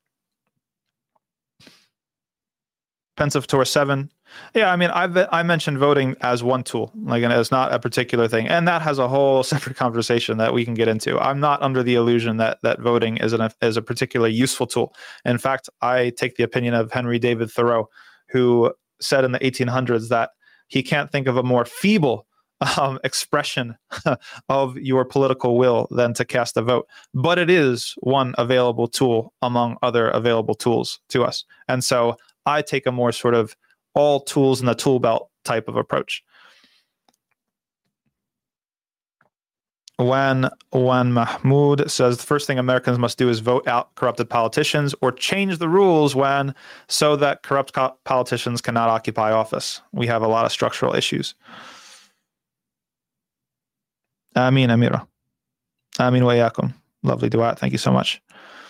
Pensive Tour 7. Yeah, I mean, I mentioned voting as one tool, like, and it's not a particular thing. And that has a whole separate conversation that we can get into. I'm not under the illusion that voting is a particularly useful tool. In fact, I take the opinion of Henry David Thoreau, who said in the 1800s that he can't think of a more feeble expression of your political will than to cast a vote. But it is one available tool among other available tools to us. And so I take a more sort of all tools in the tool belt type of approach. When Mahmoud says the first thing Americans must do is vote out corrupted politicians or change the rules so that corrupt politicians cannot occupy office. We have a lot of structural issues. Ameen, Amira. Ameen wa yakum. Lovely dua. Thank you so much.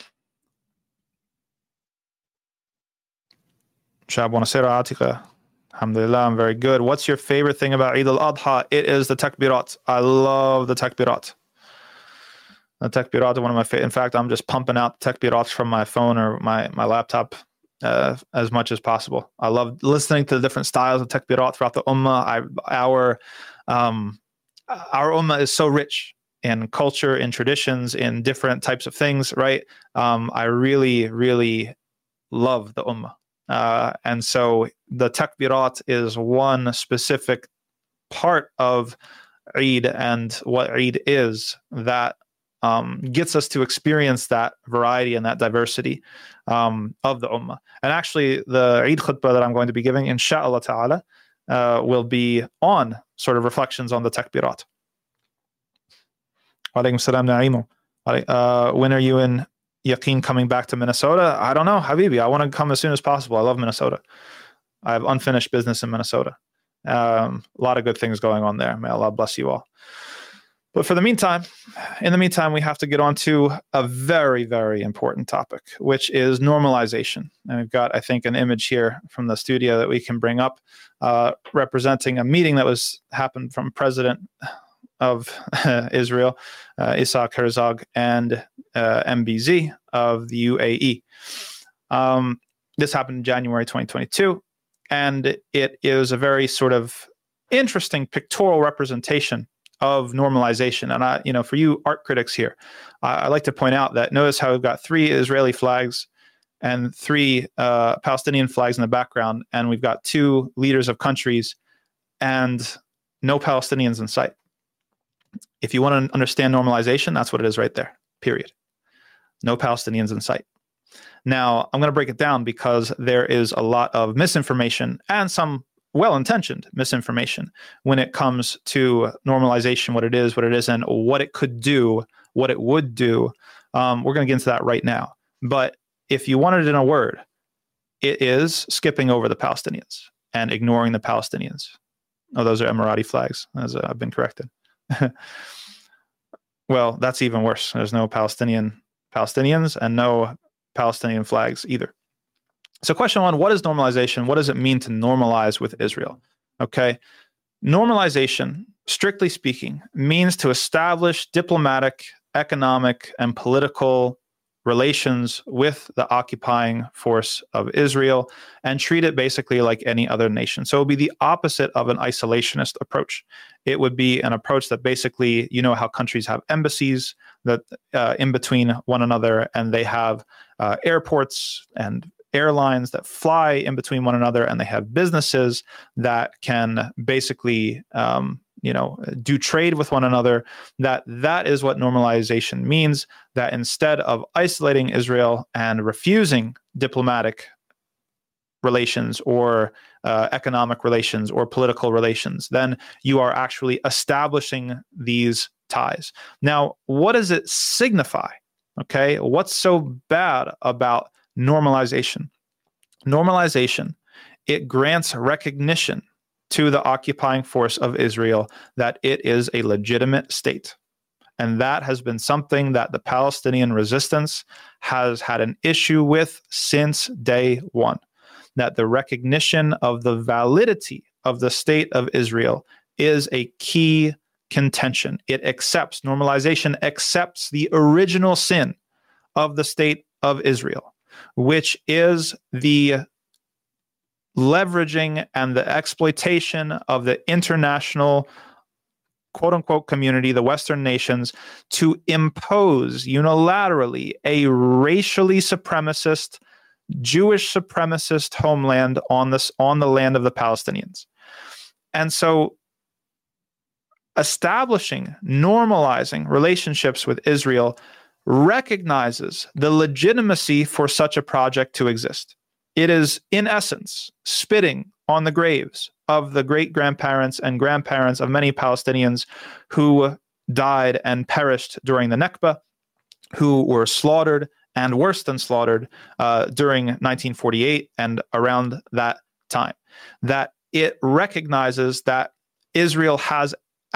Shab Wanasira Atika. Alhamdulillah, I'm very good. What's your favorite thing about Eid al-Adha? It is the takbirat. I love the takbirat. The takbirat are one of my favorite. In fact, I'm just pumping out takbirats from my phone or my laptop as much as possible. I love listening to the different styles of takbirat throughout the ummah. Our ummah is so rich in culture, in traditions, in different types of things, right? I really, really love the ummah. And so the takbirat is one specific part of Eid and what Eid is that gets us to experience that variety and that diversity of the ummah. And actually, the Eid khutbah that I'm going to be giving, inshallah ta'ala, will be on sort of reflections on the takbirat. Alaykum salam na'imu. When are you in Yaqeen coming back to Minnesota? I don't know, Habibi. I want to come as soon as possible. I love Minnesota. I have unfinished business in Minnesota. A lot of good things going on there. May Allah bless you all. But in the meantime, we have to get on to a very, very important topic, which is normalization. And we've got, I think, an image here from the studio that we can bring up representing a meeting that happened from President of Israel, Isaac Herzog, and MBZ of the UAE. This happened in January 2022, and it is a very sort of interesting pictorial representation of normalization. And for you art critics here, I like to point out that notice how we've got 3 Israeli flags and 3 Palestinian flags in the background, and we've got 2 leaders of countries and no Palestinians in sight. If you want to understand normalization, that's what it is right there, period. No Palestinians in sight. Now, I'm going to break it down because there is a lot of misinformation and some well-intentioned misinformation when it comes to normalization, what it is, what it isn't, what it could do, what it would do. We're going to get into that right now. But if you wanted it in a word, it is skipping over the Palestinians and ignoring the Palestinians. Oh, those are Emirati flags, as I've been corrected. Well, that's even worse. There's no Palestinians and no Palestinian flags either. So question one, what is normalization? What does it mean to normalize with Israel? Okay. Normalization, strictly speaking, means to establish diplomatic, economic, and political relations with the occupying force of Israel and treat it basically like any other nation. So it would be the opposite of an isolationist approach. It would be an approach that basically, you know how countries have embassies that in between one another, and they have airports and airlines that fly in between one another, and they have businesses that can basically do trade with one another. That is what normalization means, that instead of isolating Israel and refusing diplomatic relations or economic relations or political relations, then you are actually establishing these ties. Now, what does it signify? Okay, what's so bad about normalization? Normalization, it grants recognition to the occupying force of Israel that it is a legitimate state. And that has been something that the Palestinian resistance has had an issue with since day one, that the recognition of the validity of the state of Israel is a key contention. It accepts, normalization accepts the original sin of the state of Israel, which is the leveraging and the exploitation of the international quote unquote community, the Western nations, to impose unilaterally a racially supremacist, Jewish supremacist homeland on the land of the Palestinians. And so establishing, normalizing relationships with Israel recognizes the legitimacy for such a project to exist. It is, in essence, spitting on the graves of the great-grandparents and grandparents of many Palestinians who died and perished during the Nakba, who were slaughtered and worse than slaughtered during 1948 and around that time. That it recognizes that Israel has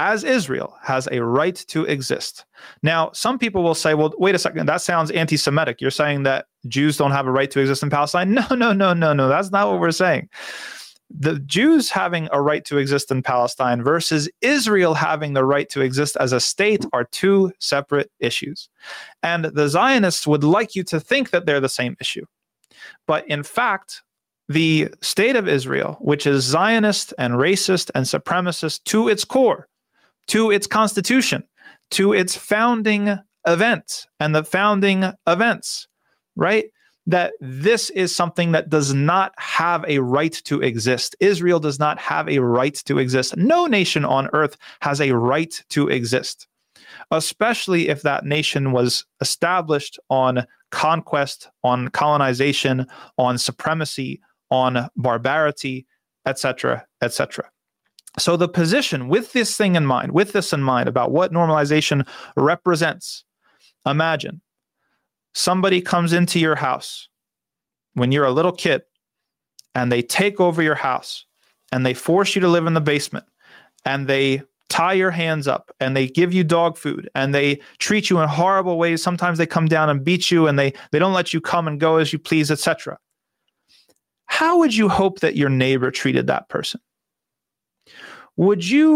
a right to exist. Now, some people will say, well, wait a second, that sounds anti-Semitic. You're saying that Jews don't have a right to exist in Palestine? No. That's not what we're saying. The Jews having a right to exist in Palestine versus Israel having the right to exist as a state are two separate issues. And the Zionists would like you to think that they're the same issue. But in fact, the state of Israel, which is Zionist and racist and supremacist to its core, to its constitution, to its founding event and the founding events, right? That this is something that does not have a right to exist. Israel does not have a right to exist. No nation on earth has a right to exist, especially if that nation was established on conquest, on colonization, on supremacy, on barbarity, etc., etc. So the position with this in mind about what normalization represents, imagine somebody comes into your house when you're a little kid and they take over your house and they force you to live in the basement and they tie your hands up and they give you dog food and they treat you in horrible ways. Sometimes they come down and beat you and they don't let you come and go as you please, etc. How would you hope that your neighbor treated that person? What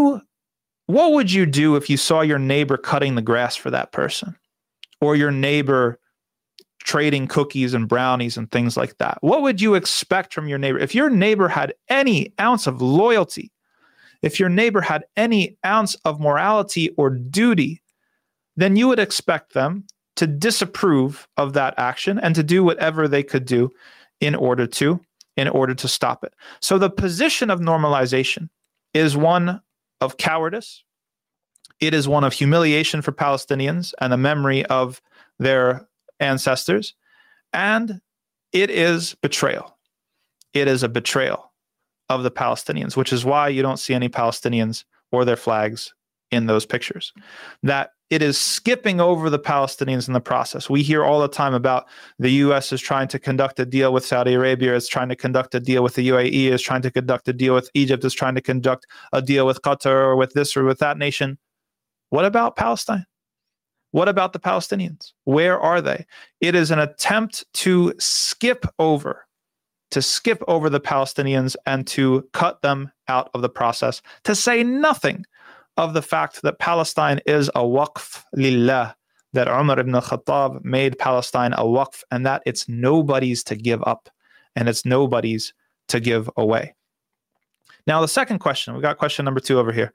would you do if you saw your neighbor cutting the grass for that person, or your neighbor trading cookies and brownies and things like that? What would you expect from your neighbor? If your neighbor had any ounce of loyalty, if your neighbor had any ounce of morality or duty, then you would expect them to disapprove of that action and to do whatever they could do in order to stop it. So the position of normalization is one of cowardice. It is one of humiliation for Palestinians and the memory of their ancestors. And it is betrayal. It is a betrayal of the Palestinians, which is why you don't see any Palestinians or their flags in those pictures. That it is skipping over the Palestinians in the process. We hear all the time about the U.S. is trying to conduct a deal with Saudi Arabia, is trying to conduct a deal with the UAE, is trying to conduct a deal with Egypt, is trying to conduct a deal with Qatar or with this or with that nation. What about Palestine? What about the Palestinians? Where are they? It is an attempt to skip over to skip over the Palestinians and to cut them out of the process, to say nothing of the fact that Palestine is a waqf lillah, that Umar ibn al-Khattab made Palestine a waqf, and that it's nobody's to give up and it's nobody's to give away. Now, the second question, we got question number 2 over here.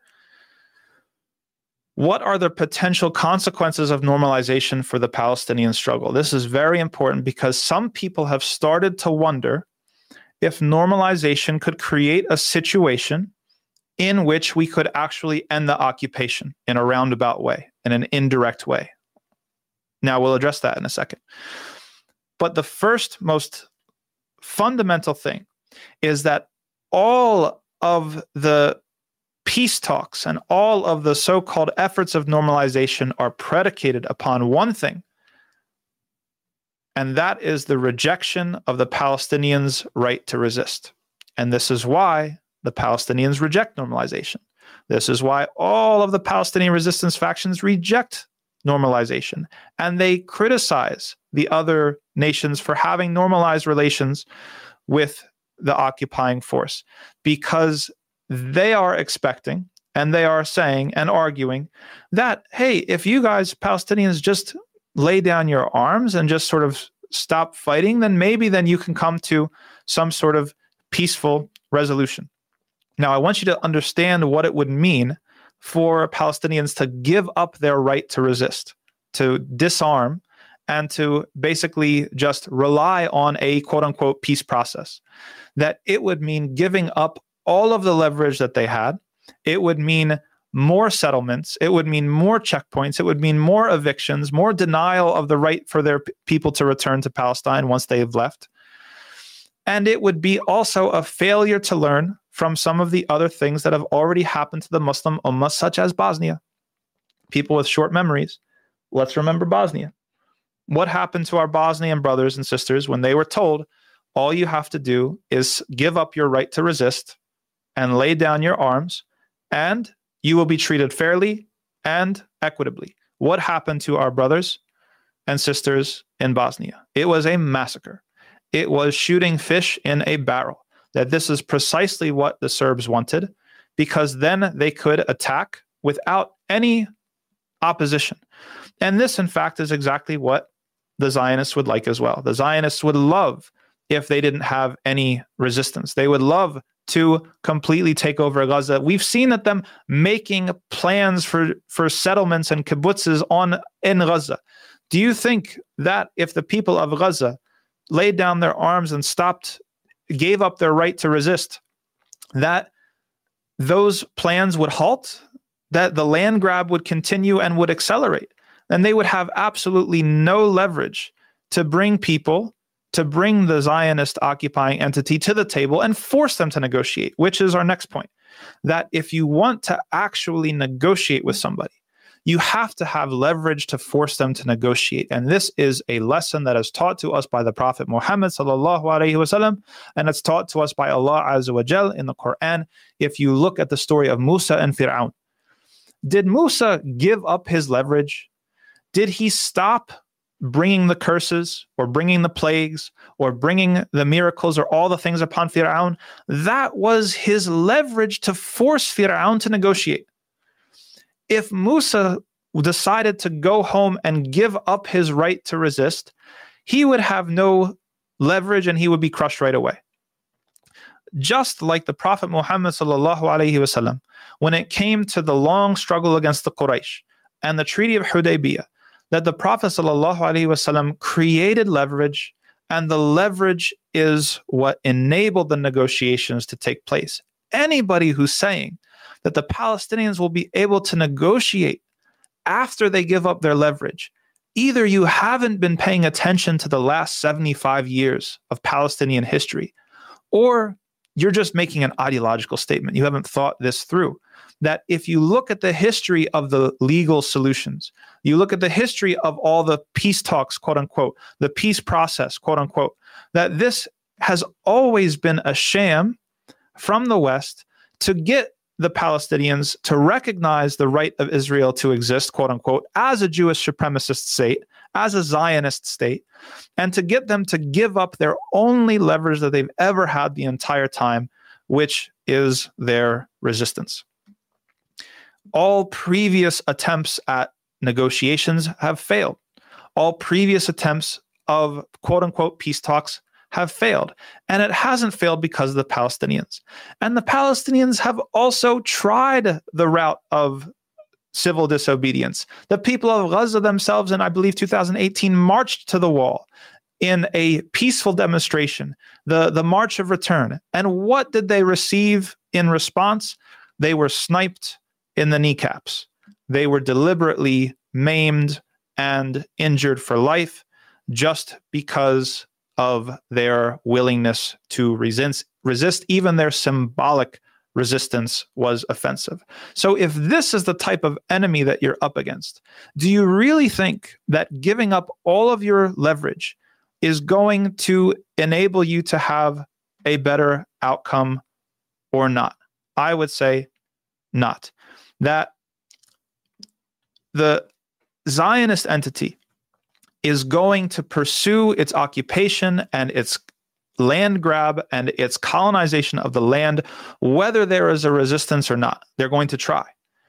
What are the potential consequences of normalization for the Palestinian struggle? This is very important because some people have started to wonder if normalization could create a situation in which we could actually end the occupation in a roundabout way, in an indirect way. Now, we'll address that in a second. But the first most fundamental thing is that all of the peace talks and all of the so-called efforts of normalization are predicated upon one thing, and that is the rejection of the Palestinians' right to resist. And this is why the Palestinians reject normalization. This is why all of the Palestinian resistance factions reject normalization, and they criticize the other nations for having normalized relations with the occupying force, because they are expecting and they are saying and arguing that, hey, if you guys, Palestinians, just lay down your arms and just sort of stop fighting, then maybe then you can come to some sort of peaceful resolution. Now, I want you to understand what it would mean for Palestinians to give up their right to resist, to disarm, and to basically just rely on a quote-unquote peace process. That it would mean giving up all of the leverage that they had. It would mean more settlements. It would mean more checkpoints. It would mean more evictions, more denial of the right for their people to return to Palestine once they have left. And it would be also a failure to learn from some of the other things that have already happened to the Muslim Ummah, such as Bosnia. People with short memories. Let's remember Bosnia. What happened to our Bosnian brothers and sisters when they were told, all you have to do is give up your right to resist and lay down your arms, and you will be treated fairly and equitably? What happened to our brothers and sisters in Bosnia? It was a massacre. It was shooting fish in a barrel. That this is precisely what the Serbs wanted, because then they could attack without any opposition. And this, in fact, is exactly what the Zionists would like as well. The Zionists would love if they didn't have any resistance. They would love to completely take over Gaza. We've seen that them making plans for settlements and kibbutzes in Gaza. Do you think that if the people of Gaza laid down their arms and gave up their right to resist, that those plans would halt, that the land grab would continue and would accelerate? And they would have absolutely no leverage to bring the Zionist occupying entity to the table and force them to negotiate, which is our next point. That if you want to actually negotiate with somebody, you have to have leverage to force them to negotiate. And this is a lesson that is taught to us by the Prophet Muhammad sallallahu alaihi wasallam, and it's taught to us by Allah Azza wa Jal in the Quran. If you look at the story of Musa and Fir'aun, did Musa give up his leverage? Did he stop bringing the curses or bringing the plagues or bringing the miracles or all the things upon Fir'aun? That was his leverage to force Fir'aun to negotiate. If Musa decided to go home and give up his right to resist, he would have no leverage and he would be crushed right away. Just like the Prophet Muhammad sallallahu alaihi wasallam, when it came to the long struggle against the Quraysh and the Treaty of Hudaybiyah, that the Prophet sallallahu alaihi wasallam created leverage, and the leverage is what enabled the negotiations to take place. Anybody who's saying that the Palestinians will be able to negotiate after they give up their leverage, either you haven't been paying attention to the last 75 years of Palestinian history, or you're just making an ideological statement. You haven't thought this through. That if you look at the history of the legal solutions, you look at the history of all the peace talks, quote unquote, the peace process, quote unquote, that this has always been a sham from the West to get the Palestinians to recognize the right of Israel to exist, quote unquote, as a Jewish supremacist state, as a Zionist state, and to get them to give up their only leverage that they've ever had the entire time, which is their resistance. All previous attempts at negotiations have failed. All previous attempts of quote-unquote peace talks have failed. And it hasn't failed because of the Palestinians. And the Palestinians have also tried the route of civil disobedience. The people of Gaza themselves, in I believe 2018, marched to the wall in a peaceful demonstration, the March of Return. And what did they receive in response? They were sniped in the kneecaps. They were deliberately maimed and injured for life just because of their willingness to resist. Even their symbolic resistance was offensive. So if this is the type of enemy that you're up against, do you really think that giving up all of your leverage is going to enable you to have a better outcome or not? I would say not. That the Zionist entity is going to pursue its occupation and its land grab and its colonization of the land, whether there is a resistance or not. They're going to try.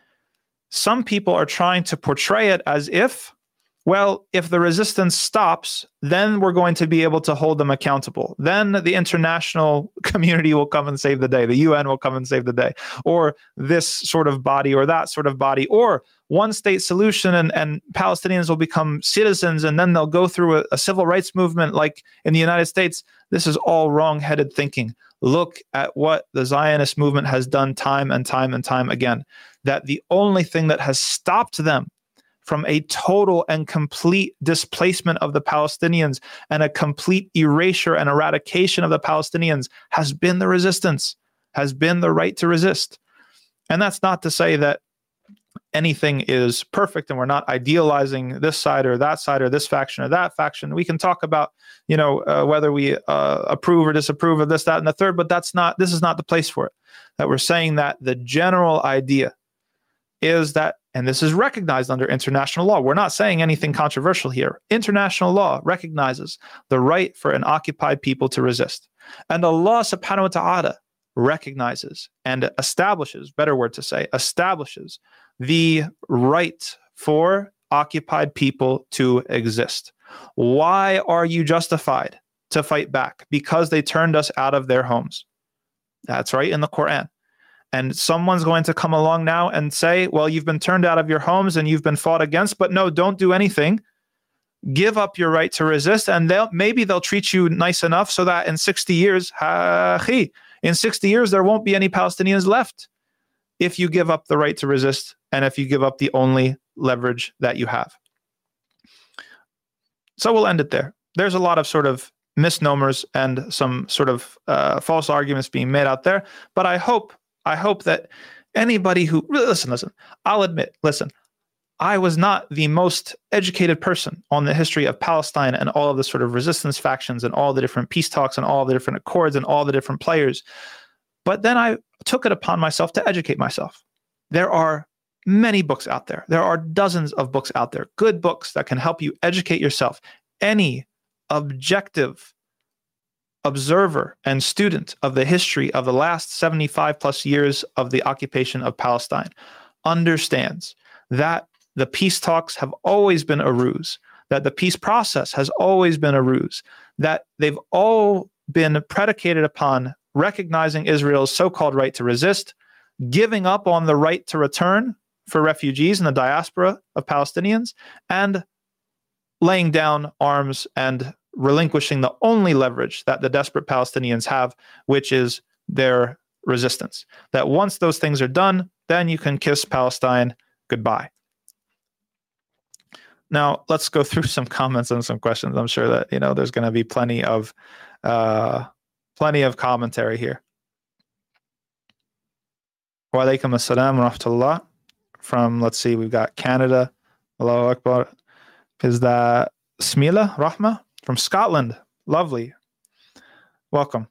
Some people are trying to portray it as if, well, if the resistance stops, then we're going to be able to hold them accountable. Then the international community will come and save the day. The UN will come and save the day. Or this sort of body or that sort of body. Or one state solution and Palestinians will become citizens and then they'll go through a civil rights movement like in the United States. This is all wrong-headed thinking. Look at what the Zionist movement has done time and time and time again. That the only thing that has stopped them from a total and complete displacement of the Palestinians and a complete erasure and eradication of the Palestinians has been the resistance, has been the right to resist. And that's not to say that anything is perfect and we're not idealizing this side or that side or this faction or that faction. We can talk about, whether we approve or disapprove of this, that, and the third, but this is not the place for it. That we're saying that the general idea is that, and this is recognized under international law. We're not saying anything controversial here. International law recognizes the right for an occupied people to resist. And Allah subhanahu wa ta'ala recognizes and establishes, better word to say, establishes the right for occupied people to exist. Why are you justified to fight back? Because they turned us out of their homes. That's right in the Quran. And someone's going to come along now and say, well, you've been turned out of your homes and you've been fought against, but no, don't do anything. Give up your right to resist, and maybe they'll treat you nice enough so that in 60 years, in 60 years, there won't be any Palestinians left if you give up the right to resist and if you give up the only leverage that you have. So we'll end it there. There's a lot of sort of misnomers and some sort of false arguments being made out there, but I hope that anybody who listen, I'll admit, I was not the most educated person on the history of Palestine and all of the sort of resistance factions and all the different peace talks and all the different accords and all the different players. But then I took it upon myself to educate myself. There are many books out there. There are dozens of books out there, good books that can help you educate yourself. Any objective observer and student of the history of the last 75 plus years of the occupation of Palestine understands that the peace talks have always been a ruse, that the peace process has always been a ruse, that they've all been predicated upon recognizing Israel's so-called right to resist, giving up on the right to return for refugees in the diaspora of Palestinians, and laying down arms and relinquishing the only leverage that the desperate Palestinians have, which is their resistance. That once those things are done, then you can kiss Palestine goodbye. Now, let's go through some comments and some questions. I'm sure that, there's going to be plenty of commentary here. Wa alaikum assalam wa rahmatullah. From, let's see, we've got Canada. Allahu Akbar. Is that Smila Rahma? From Scotland. Lovely. Welcome.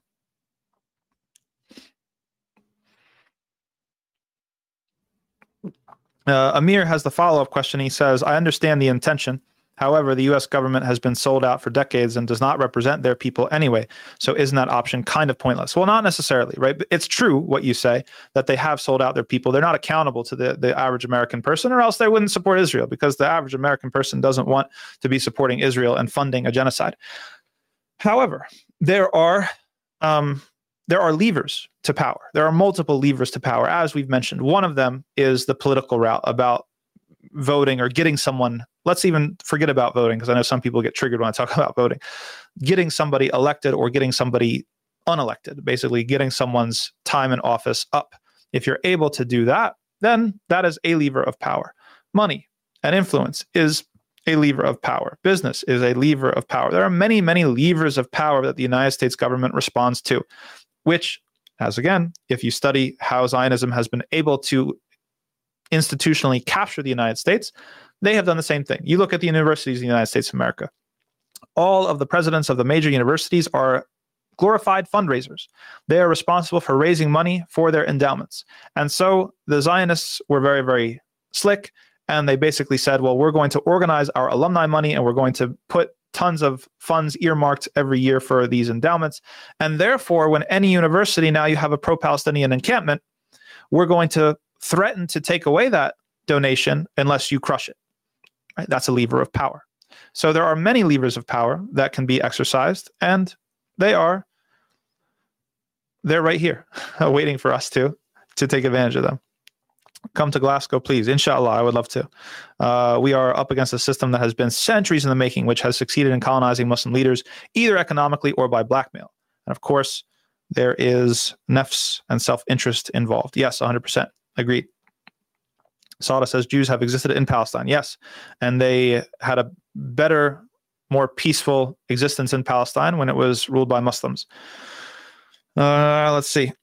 Amir has the follow-up question. He says, I understand the intention. However, the U.S. government has been sold out for decades and does not represent their people anyway. So isn't that option kind of pointless? Well, not necessarily, right? But it's true what you say, that they have sold out their people. They're not accountable to the average American person, or else they wouldn't support Israel, because the average American person doesn't want to be supporting Israel and funding a genocide. However, there are levers to power. There are multiple levers to power, as we've mentioned. One of them is the political route, about voting or getting someone. Let's even forget about voting, because I know some people get triggered when I talk about voting. Getting somebody elected or getting somebody unelected, basically getting someone's time in office up. If you're able to do that, then that is a lever of power. Money and influence is a lever of power. Business is a lever of power. There are many, many levers of power that the United States government responds to, which, as again, if you study how Zionism has been able to institutionally capture the United States, they have done the same thing. You look at the universities in the United States of America. All of the presidents of the major universities are glorified fundraisers. They are responsible for raising money for their endowments. And so the Zionists were very, very slick, and they basically said, well, we're going to organize our alumni money, and we're going to put tons of funds earmarked every year for these endowments. And therefore, when any university, now you have a pro-Palestinian encampment, we're going to threaten to take away that donation unless you crush it. Right? That's a lever of power. So there are many levers of power that can be exercised, and they're right here, waiting for us to take advantage of them. Come to Glasgow, please. Inshallah, I would love to. We are up against a system that has been centuries in the making, which has succeeded in colonizing Muslim leaders, either economically or by blackmail. And of course, there is nafs and self-interest involved. Yes, 100%. Agreed. Sada says Jews have existed in Palestine. Yes. And they had a better, more peaceful existence in Palestine when it was ruled by Muslims. Let's see.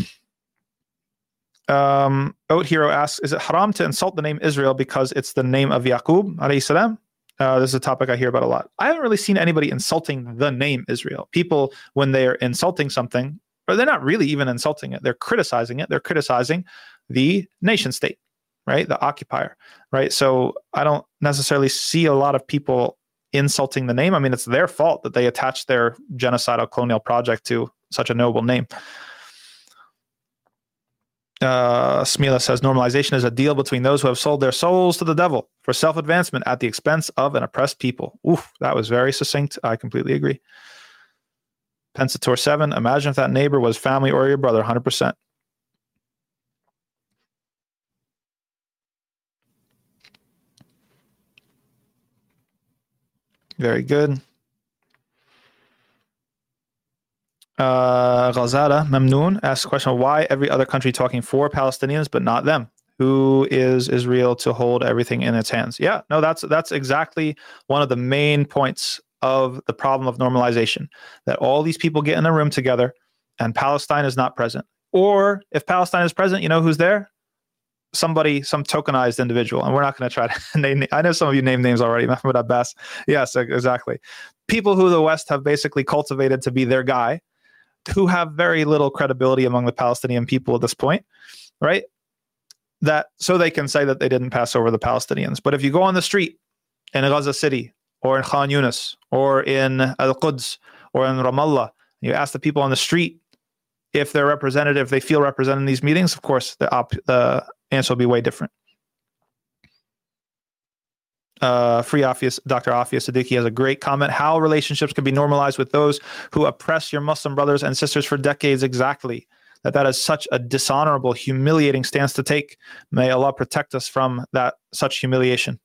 Oat Hero asks, is it haram to insult the name Israel because it's the name of Yaqub alayhi salam? This is a topic I hear about a lot. I haven't really seen anybody insulting the name Israel. People, when they're insulting something, or they're not really even insulting it, they're criticizing it. They're criticizing the nation state, right? The occupier, right? So I don't necessarily see a lot of people insulting the name. I mean, it's their fault that they attached their genocidal colonial project to such a noble name. Smila says normalization is a deal between those who have sold their souls to the devil for self-advancement at the expense of an oppressed people. Oof, that was very succinct. I completely agree. Pensator 7, imagine if that neighbor was family or your brother, 100%. Very good. Ghazala Mamnoon asks a question: why every other country talking for Palestinians but not them? Who is Israel to hold everything in its hands? Yeah, no, that's exactly one of the main points of the problem of normalization, that all these people get in a room together and Palestine is not present. Or if Palestine is present, you know who's there? Somebody, some tokenized individual. And we're not going to try to name. I know some of you named names already. Mahmoud Abbas. Yes, exactly. People who the West have basically cultivated to be their guy, who have very little credibility among the Palestinian people at this point, right? That so they can say that they didn't pass over the Palestinians. But if you go on the street in Gaza City or in Khan Yunis or in Al-Quds or in Ramallah, you ask the people on the street if they're representative, if they feel represented in these meetings, of course, the answer will be way different. Free Afia, Dr. Afia Siddiqui has a great comment. How relationships can be normalized with those who oppress your Muslim brothers and sisters for decades. Exactly. That is such a dishonorable, humiliating stance to take. May Allah protect us from that such humiliation.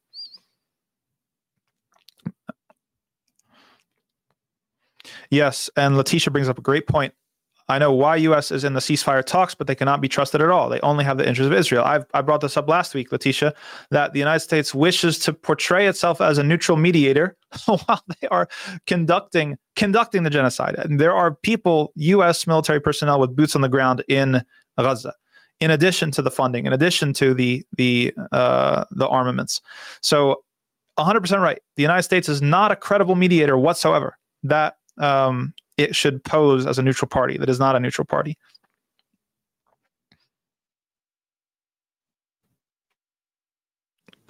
Yes, and Letitia brings up a great point. I know why U.S. is in the ceasefire talks, but they cannot be trusted at all. They only have the interest of Israel. I brought this up last week, Letitia, that the United States wishes to portray itself as a neutral mediator while they are conducting the genocide. And there are people, U.S. military personnel with boots on the ground in Gaza, in addition to the funding, in addition to the armaments. So 100% right. The United States is not a credible mediator whatsoever. That it should pose as a neutral party. That is not a neutral party.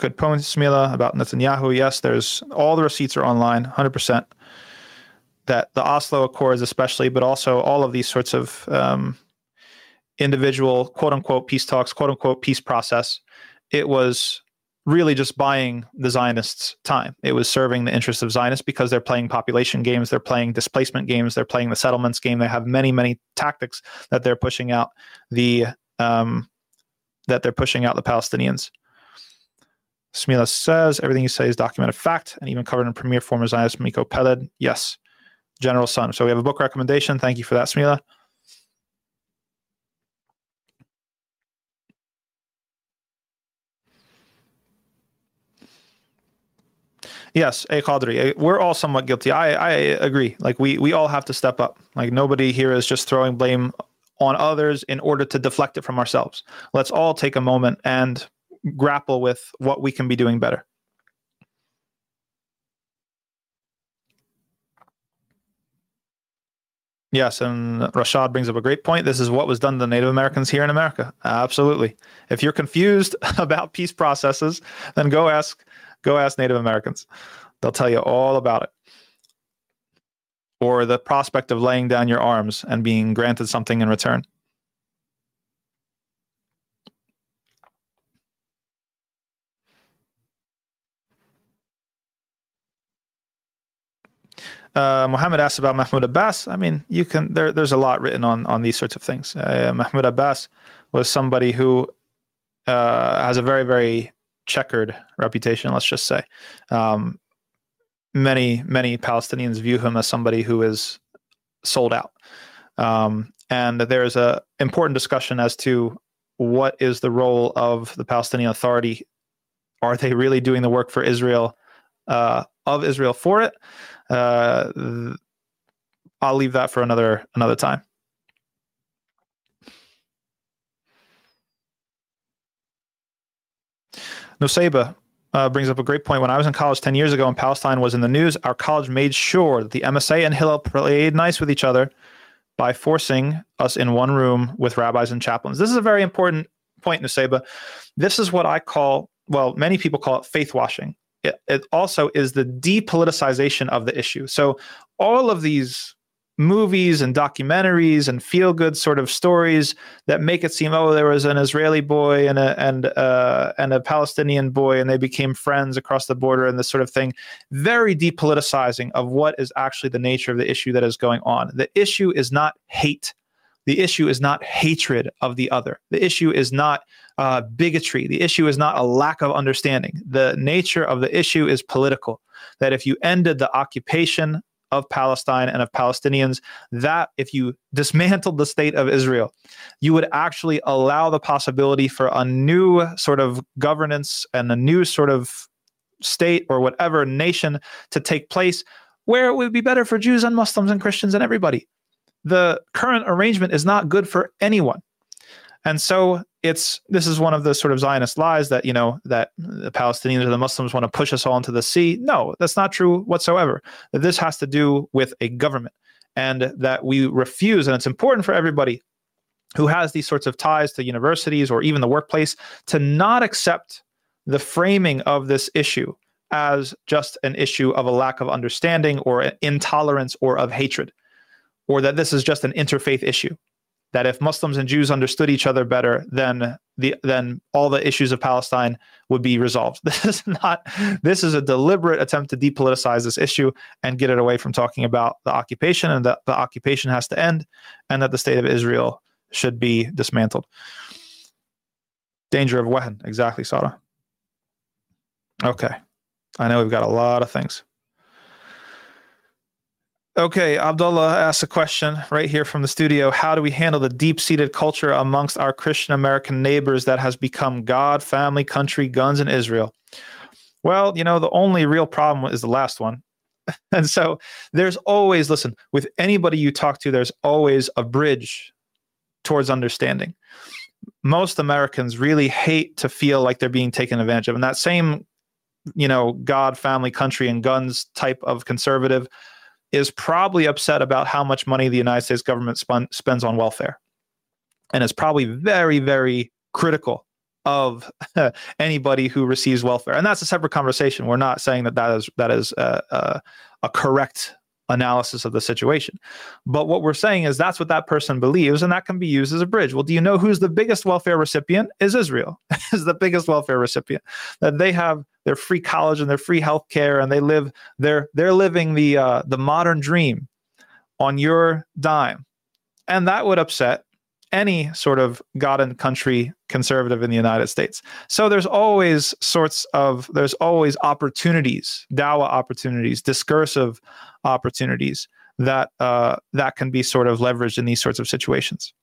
Good point, Smila, about Netanyahu. Yes, there's all the receipts are online, 100%. That the Oslo Accords especially, but also all of these sorts of individual quote-unquote peace talks, quote-unquote peace process, it was really just buying the Zionists' time. It was serving the interests of Zionists because they're playing population games, they're playing displacement games, they're playing the settlements game. They have many, many tactics that they're pushing out the Palestinians. Smila says, everything you say is documented fact and even covered in premier former Zionist Miko Peled. Yes, General Sun. So we have a book recommendation. Thank you for that, Smila. Yes, a Qadri. We're all somewhat guilty. I agree. Like we all have to step up. Like nobody here is just throwing blame on others in order to deflect it from ourselves. Let's all take a moment and grapple with what we can be doing better. Yes, and Rashad brings up a great point. This is what was done to Native Americans here in America. Absolutely. If you're confused about peace processes, then go ask Native Americans. They'll tell you all about it. Or the prospect of laying down your arms and being granted something in return. Mohammed asked about Mahmoud Abbas. I mean, you can. There's a lot written on these sorts of things. Mahmoud Abbas was somebody who has a very, very checkered reputation. Let's just say, many Palestinians view him as somebody who is sold out, and there's a important discussion as to what is the role of the Palestinian Authority. Are they really doing the work for Israel, of Israel for it? I'll leave that for another time. Nusayba brings up a great point. When I was in college 10 years ago and Palestine was in the news, our college made sure that the MSA and Hillel played nice with each other by forcing us in one room with rabbis and chaplains. This is a very important point, Nusayba. This is what I call, well, many people call it faith washing. It also is the depoliticization of the issue. So all of these movies and documentaries and feel-good sort of stories that make it seem, oh, there was an Israeli boy and a Palestinian boy, and they became friends across the border and this sort of thing, very depoliticizing of what is actually the nature of the issue that is going on. The issue is not hate. The issue is not hatred of the other. The issue is not bigotry. The issue is not a lack of understanding. The nature of the issue is political. That if you ended the occupation of Palestine and of Palestinians, that if you dismantled the state of Israel, you would actually allow the possibility for a new sort of governance and a new sort of state or whatever nation to take place where it would be better for Jews and Muslims and Christians and everybody. The current arrangement is not good for anyone. And so this is one of the sort of Zionist lies that, that the Palestinians or the Muslims want to push us all into the sea. No, that's not true whatsoever. That this has to do with a government, and that we refuse, and it's important for everybody who has these sorts of ties to universities or even the workplace to not accept the framing of this issue as just an issue of a lack of understanding or intolerance or of hatred, or that this is just an interfaith issue. That if Muslims and Jews understood each other better, then all the issues of Palestine would be resolved. This is a deliberate attempt to depoliticize this issue and get it away from talking about the occupation, and that the occupation has to end, and that the state of Israel should be dismantled. Danger of Wehen. Exactly, Sarah. Okay. I know we've got a lot of things. Okay, Abdullah asks a question right here from the studio. How do we handle the deep-seated culture amongst our Christian American neighbors that has become God, family, country, guns, and Israel? Well, the only real problem is the last one. And so there's always, listen, with anybody you talk to, there's always a bridge towards understanding. Most Americans really hate to feel like they're being taken advantage of. And that same, God, family, country, and guns type of conservative is probably upset about how much money the United States government spends on welfare. And is probably very, very critical of anybody who receives welfare. And that's a separate conversation. We're not saying that is a correct analysis of the situation. But what we're saying is that's what that person believes, and that can be used as a bridge. Well, do you know who's the biggest welfare recipient? Is Israel is the biggest welfare recipient. That they have their free college and their free health care, and they're living the modern dream on your dime. And that would upset any sort of God and country conservative in the United States. So there's always opportunities, dawah opportunities, discursive opportunities that can be sort of leveraged in these sorts of situations.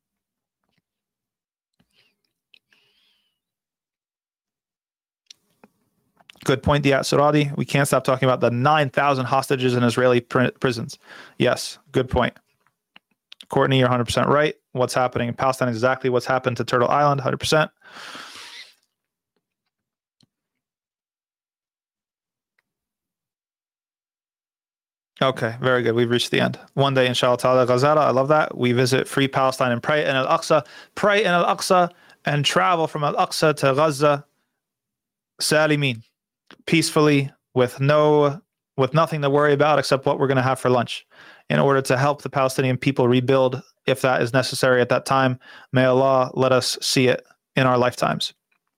Good point, Diat Suradi. We can't stop talking about the 9,000 hostages in Israeli prisons. Yes, good point. Courtney, you're 100% right. What's happening in Palestine is exactly what's happened to Turtle Island, 100%. Okay, very good. We've reached the end. One day, inshallah ta'ala, Ghazala, I love that. We visit Free Palestine and pray in Al-Aqsa, and travel from Al-Aqsa to Gaza, Salimin, peacefully, with nothing to worry about except what we're going to have for lunch, in order to help the Palestinian people rebuild, if that is necessary at that time. May Allah let us see it in our lifetimes.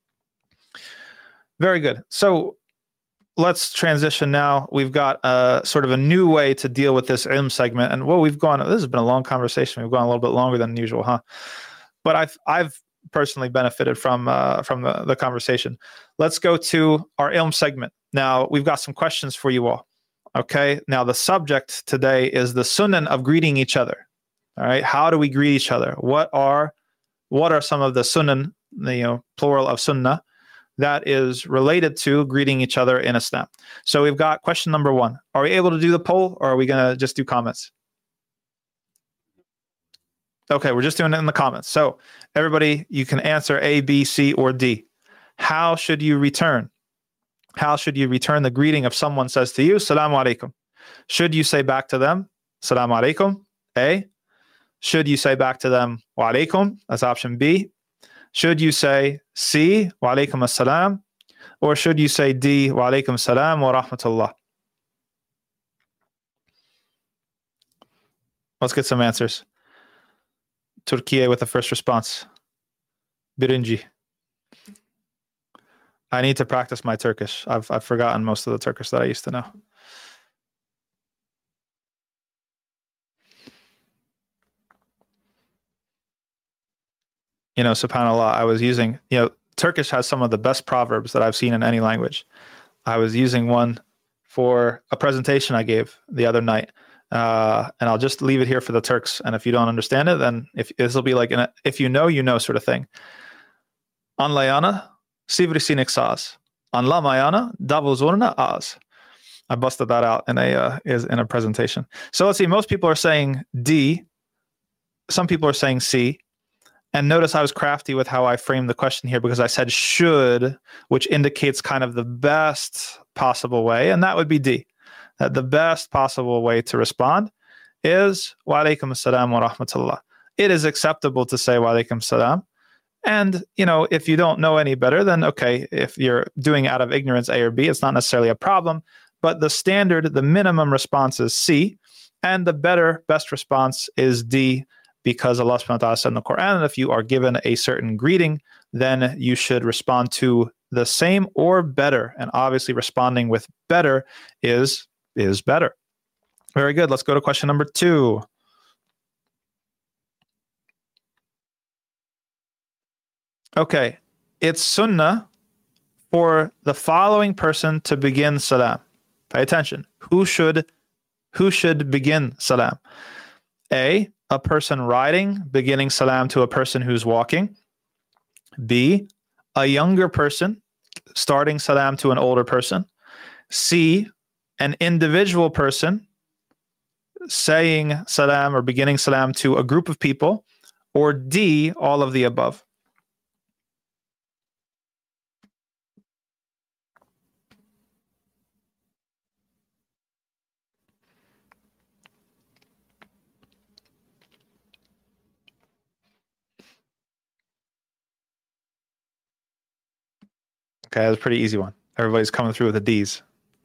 Very good. So let's transition now. We've got sort of a new way to deal with this ilm segment. And this has been a long conversation. We've gone a little bit longer than usual, huh? But I've personally benefited from the conversation. Let's go to our ilm segment. Now, we've got some questions for you all. Okay. Now, the subject today is the sunan of greeting each other. All right. How do we greet each other? What are some of the sunan, plural of sunnah, that is related to greeting each other in Islam? So we've got question number 1. Are we able to do the poll, or are we going to just do comments? Okay, we're just doing it in the comments. So everybody, you can answer A, B, C, or D. How should you return? How should you return the greeting if someone says to you, Salamu alaikum? Should you say back to them, Salamu alaikum? A. Should you say back to them, Wa alaikum? That's option B. Should you say C, Wa alaikum assalam? Or should you say D, Wa alaikum salam wa rahmatullah? Let's get some answers. Turkiye with the first response. Birinci. I need to practice my Turkish. I've forgotten most of the Turkish that I used to know. SubhanAllah, I was using, Turkish has some of the best proverbs that I've seen in any language. I was using one for a presentation I gave the other night. And I'll just leave it here for the Turks. And if you don't understand it, then this will be like, if you know sort of thing. Anlayana, sivrisinik saz. Anlamayana, davulzorna az. I busted that out in a presentation. So let's see. Most people are saying D. Some people are saying C. And notice I was crafty with how I framed the question here, because I said should, which indicates kind of the best possible way, and that would be D. That the best possible way to respond is Wa alaikum assalam wa rahmatullah. It is acceptable to say Wa alaikum salam. And, if you don't know any better, then okay, if you're doing out of ignorance A or B, it's not necessarily a problem. But the standard, the minimum response is C, and the best response is D, because Allah subhanahu wa ta'ala said in the Quran, if you are given a certain greeting, then you should respond to the same or better. And obviously responding with better is better. Very good. Let's go to question number 2. Okay. It's sunnah for the following person to begin salam. Pay attention. Who should begin salam? A person riding, beginning salam to a person who's walking. B, a younger person, starting salam to an older person. C, an individual person, saying salam or beginning salam to a group of people. Or D, all of the above. Okay, that's a pretty easy one. Everybody's coming through with the D's.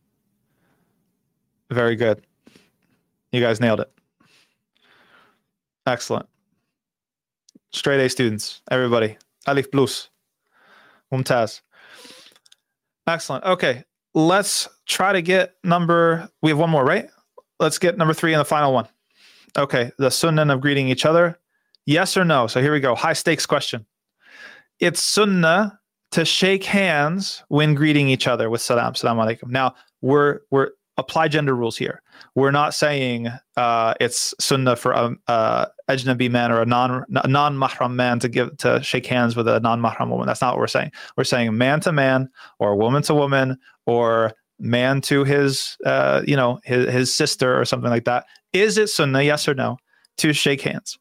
Very good. You guys nailed it. Excellent. Straight A students, everybody. Alif plus. Mumtaz. Excellent. Okay, let's try to get we have one more, right? Let's get number 3 and the final one. Okay, the sunnah of greeting each other. Yes or no? So here we go. High stakes question. It's sunnah to shake hands when greeting each other with salam alaikum. Now, we're apply gender rules here. We're not saying it's sunnah for a ajnabi man or a non-mahram man to shake hands with a non-mahram woman. That's not what we're saying. We're saying man to man, or woman to woman, or man to his his sister or something like that. Is it sunnah, yes or no, to shake hands?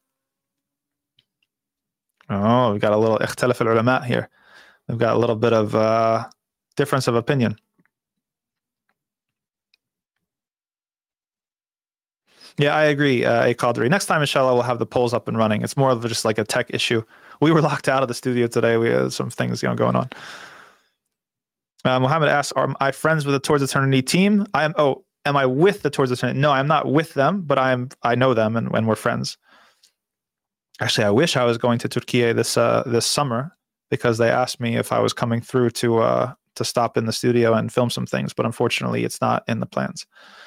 Oh, we got a little ikhtilaf al-ulama here. We've got a little bit of difference of opinion. Yeah, I agree, A Qadri. Next time, inshallah, we'll have the polls up and running. It's more of just like a tech issue. We were locked out of the studio today. We had some things going on. Muhammad asks, are I friends with the Towards Eternity team? Am I with the Towards Eternity? No, I'm not with them, but I know them and we're friends. Actually, I wish I was going to Turkey this summer, because they asked me if I was coming through to stop in the studio and film some things, but unfortunately, it's not in the plans.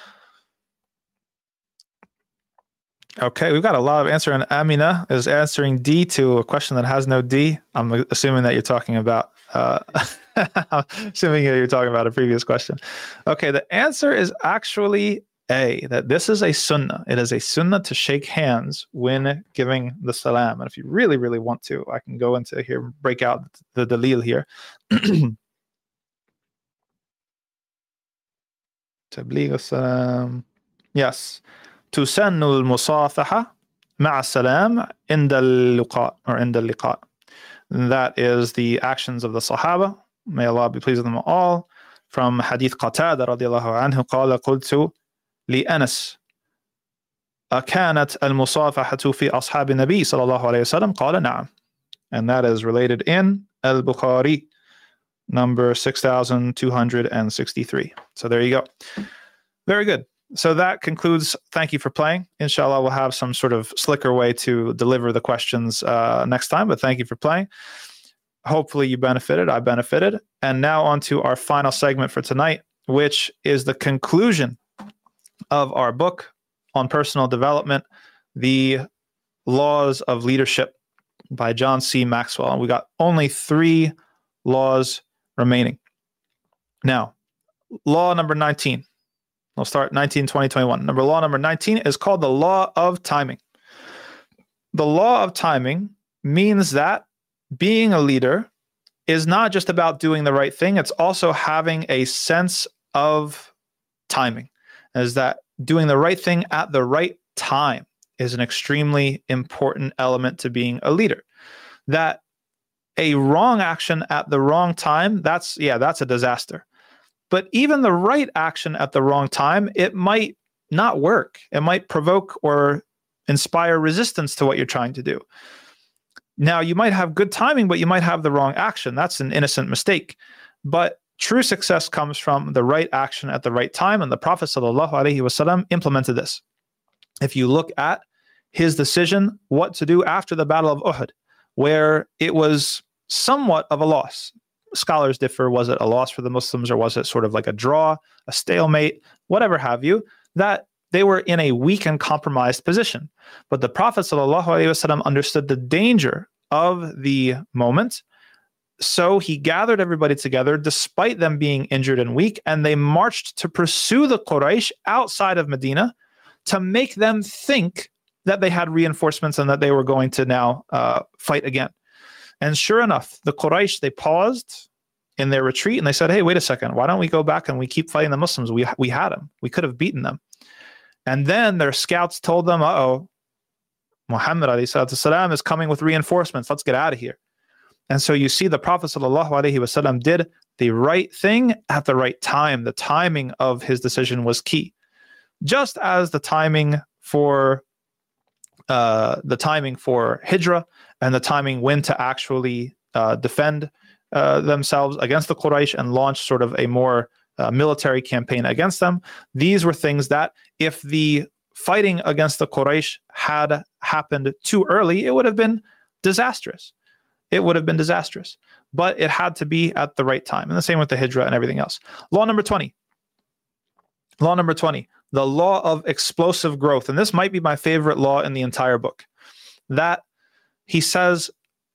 Okay, we've got a lot of answer, and Amina is answering D to a question that has no D. I'm assuming that you're talking about a previous question. Okay, the answer is actually A, that this is a sunnah. It is a sunnah to shake hands when giving the salam. And if you really, really want to, I can go into here, break out the dalil here. Tabligh salam. Yes. تسن المصافحة مع السلام عند اللقاء or عند اللقاء. That is the actions of the Sahaba. May Allah be pleased with them all. From Hadith Qatada radiallahu anhu قال قلت لأنس أكانت المصافحة في أصحاب النبي صلى الله عليه وسلم قال نعم. And that is related in Al-Bukhari, number 6263. So there you go. Very good. So that concludes. Thank you for playing. Inshallah, we'll have some sort of slicker way to deliver the questions next time, but thank you for playing. Hopefully you benefited. I benefited. And now on to our final segment for tonight, which is the conclusion of our book on personal development, The Laws of Leadership by John C. Maxwell. And we got only 3 laws remaining. Now, law number 19. We'll start 19, 20, 21. Law number 19 is called the law of timing. The law of timing means that being a leader is not just about doing the right thing. It's also having a sense of timing. Is that doing the right thing at the right time is an extremely important element to being a leader. That a wrong action at the wrong time, that's a disaster. But even the right action at the wrong time, it might not work. It might provoke or inspire resistance to what you're trying to do. Now, you might have good timing, but you might have the wrong action. That's an innocent mistake. But true success comes from the right action at the right time, and the Prophet ﷺ implemented this. If you look at his decision, what to do after the Battle of Uhud, where it was somewhat of a loss. Scholars differ. Was it a loss for the Muslims, or was it sort of like a draw, a stalemate, whatever have you, that they were in a weak and compromised position. But the Prophet ﷺ understood the danger of the moment. So he gathered everybody together despite them being injured and weak, and they marched to pursue the Quraysh outside of Medina to make them think that they had reinforcements and that they were going to now fight again. And sure enough, the Quraysh, they paused in their retreat and they said, hey, wait a second, why don't we go back and we keep fighting the Muslims? We had them. We could have beaten them. And then their scouts told them, Muhammad ﷺ is coming with reinforcements. Let's get out of here. And so you see the Prophet ﷺ did the right thing at the right time. The timing of his decision was key. Just as the timing for Hijrah and the timing when to actually defend themselves against the Quraysh and launched sort of a more military campaign against them. These were things that if the fighting against the Quraysh had happened too early, it would have been disastrous. It would have been disastrous. But it had to be at the right time. And the same with the Hijrah and everything else. Law number 20. Law number 20. The law of explosive growth. And this might be my favorite law in the entire book. That he says,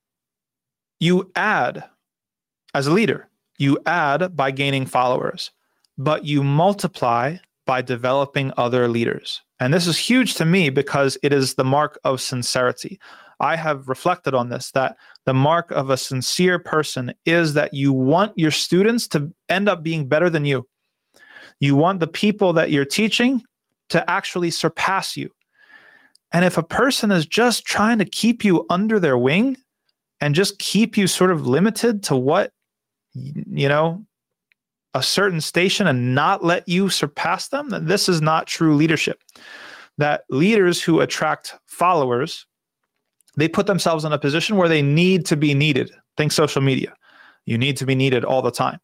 you add, as a leader, you add by gaining followers, but you multiply by developing other leaders. And this is huge to me because it is the mark of sincerity. I have reflected on this, that the mark of a sincere person is that you want your students to end up being better than you. You want the people that you're teaching to actually surpass you. And if a person is just trying to keep you under their wing and just keep you sort of limited to what, you know, a certain station and not let you surpass them, then this is not true leadership. That leaders who attract followers, they put themselves in a position where they need to be needed. Think social media. You need to be needed all the time.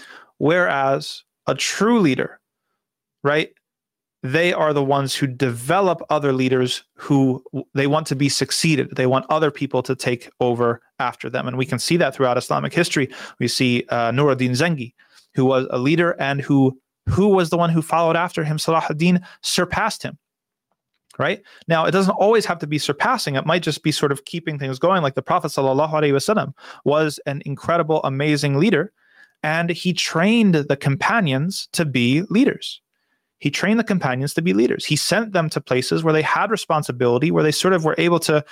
Whereas a true leader, right, they are the ones who develop other leaders who they want to be succeeded. They want other people to take over after them. And we can see that throughout Islamic history. We see Nur ad-Din Zengi, who was a leader and who was the one who followed after him. Salah ad-Din surpassed him. Right? Now, it doesn't always have to be surpassing. It might just be sort of keeping things going. Like the Prophet ﷺ was an incredible, amazing leader, and he trained the companions to be leaders. He trained the companions to be leaders. He sent them to places where they had responsibility, where they sort of were able to,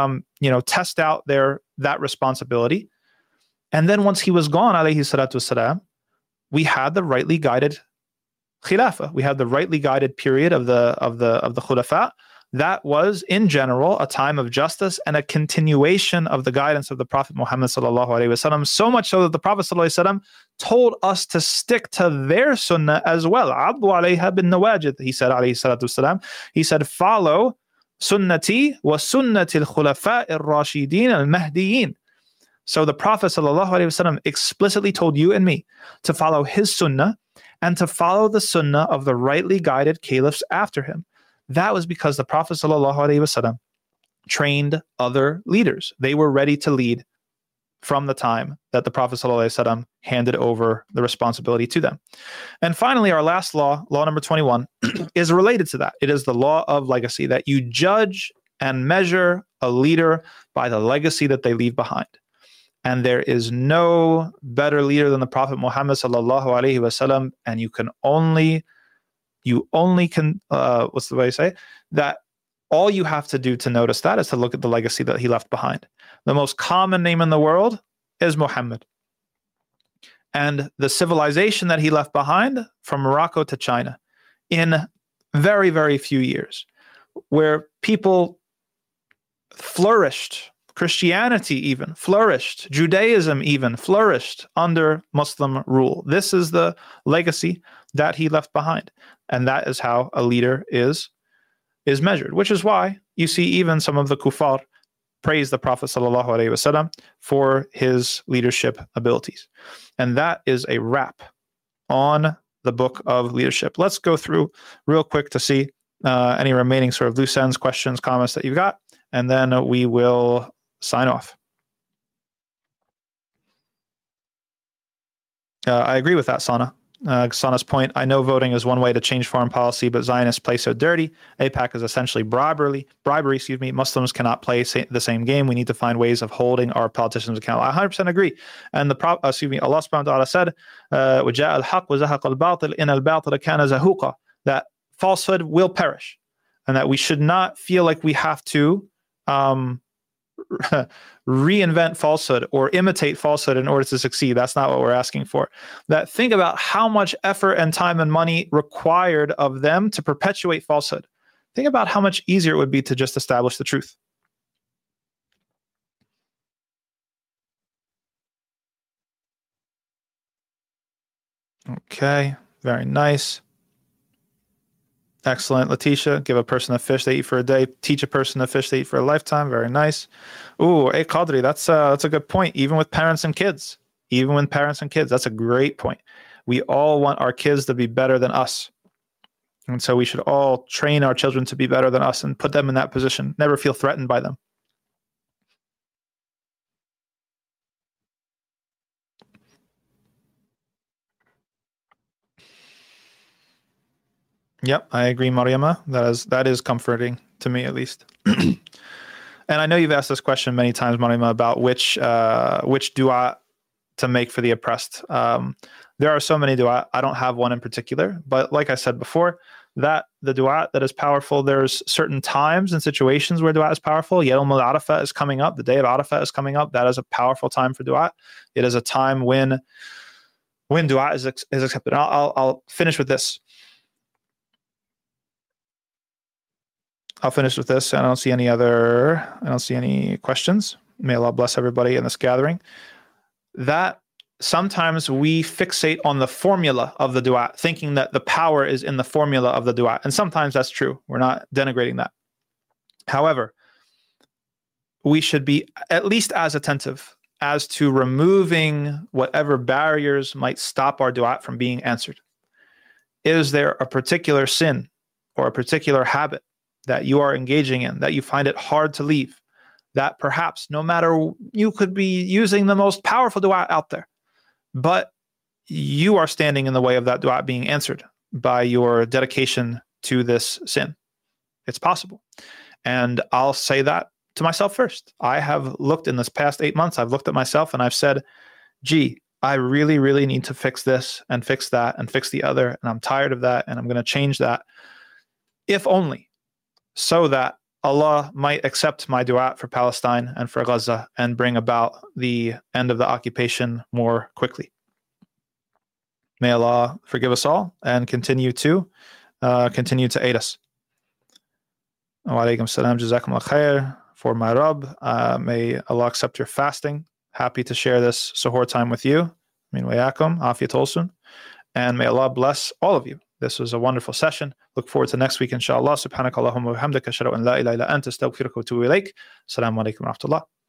test out that responsibility. And then once he was gone, alayhi salatu wasalam, we had the rightly guided Khilafah. We had the rightly guided period of the Khulafa. That was, in general, a time of justice and a continuation of the guidance of the Prophet Muhammad sallallahu alaihi wasallam. So much so that the Prophet sallallahu alaihi wasallam told us to stick to their sunnah as well. Abdu alayha bin nawajid. He said, alayhi salatu wasalam. He said, follow sunnati wa sunnati al-khulafa ar-rashidin al-mahdiyin. So the Prophet sallallahu alaihi wasallam explicitly told you and me to follow his sunnah and to follow the sunnah of the rightly guided caliphs after him. That was because the Prophet ﷺ trained other leaders. They were ready to lead from the time that the Prophet ﷺ handed over the responsibility to them. And finally, our last law, law number 21, is related to that. It is the law of legacy, that you judge and measure a leader by the legacy that they leave behind. And there is no better leader than the Prophet Muhammad sallallahu alaihi wasallam. And you only can, what's the way to say? That all you have to do to notice that is to look at the legacy that he left behind. The most common name in the world is Muhammad. And the civilization that he left behind from Morocco to China in very, very few years, where people flourished, Christianity even flourished, Judaism even flourished under Muslim rule. This is the legacy that he left behind. And that is how a leader is measured, which is why you see even some of the kuffar praise the Prophet ﷺ for his leadership abilities. And that is a wrap on the book of leadership. Let's go through real quick to see any remaining sort of loose ends, questions, comments that you've got, and then we will sign off. I agree with that, Sana. Sana's point, I know voting is one way to change foreign policy, but Zionists play so dirty. AIPAC is essentially bribery. Muslims cannot play the same game. We need to find ways of holding our politicians accountable. I 100% agree. And Allah subhanahu wa ta'ala said, وَجَاءَ الْحَقُّ وَزَهَقَ الْبَاطِلُ إِنَّ الْبَاطِلَ كَانَ زَهُوقًا, that falsehood will perish, and that we should not feel like we have to reinvent falsehood or imitate falsehood in order to succeed. That's not what we're asking for. That think about how much effort and time and money required of them to perpetuate falsehood. Think about how much easier it would be to just establish the truth. Okay, very nice. Excellent. Letitia, give a person a fish they eat for a day. Teach a person a fish they eat for a lifetime. Very nice. Ooh, hey, Qadri, that's a good point. Even with parents and kids, even with parents and kids. That's a great point. We all want our kids to be better than us. And so we should all train our children to be better than us and put them in that position. Never feel threatened by them. Yep, I agree, Mariama. That is comforting to me, at least. And I know you've asked this question many times, Mariama, about which dua to make for the oppressed. There are so many dua. I don't have one in particular, but like I said before, that the dua that is powerful, there's certain times and situations where dua is powerful. Yawm al-Arafah is coming up. The day of Arafah is coming up. That is a powerful time for dua. It is a time when dua is accepted. I'll finish with this. I'll finish with this. I don't see any questions. May Allah bless everybody in this gathering. That sometimes we fixate on the formula of the dua, thinking that the power is in the formula of the dua. And sometimes that's true. We're not denigrating that. However, we should be at least as attentive as to removing whatever barriers might stop our dua from being answered. Is there a particular sin or a particular habit that you are engaging in, that you find it hard to leave, that perhaps no matter, you could be using the most powerful dua out there, but you are standing in the way of that dua being answered by your dedication to this sin? It's possible. And I'll say that to myself first. I have looked in this past 8 months, I've looked at myself and I've said, gee, I really, really need to fix this and fix that and fix the other. And I'm tired of that and I'm going to change that. If only so that Allah might accept my dua for Palestine and for Gaza and bring about the end of the occupation more quickly. May Allah forgive us all and continue to aid us. Wa alaikum salam, jazakumullah khair. For my Rabb, may Allah accept your fasting. Happy to share this suhoor time with you. Min wa yakum, afiyat olsun. And may Allah bless all of you. This was a wonderful session. Look forward to next week, inshallah. Subhanakallahumma wa bihamdika, ashhadu an la ilaha illa anta, astaghfiruka wa atubu ilaik. Assalamu alaikum wa rahmatullah.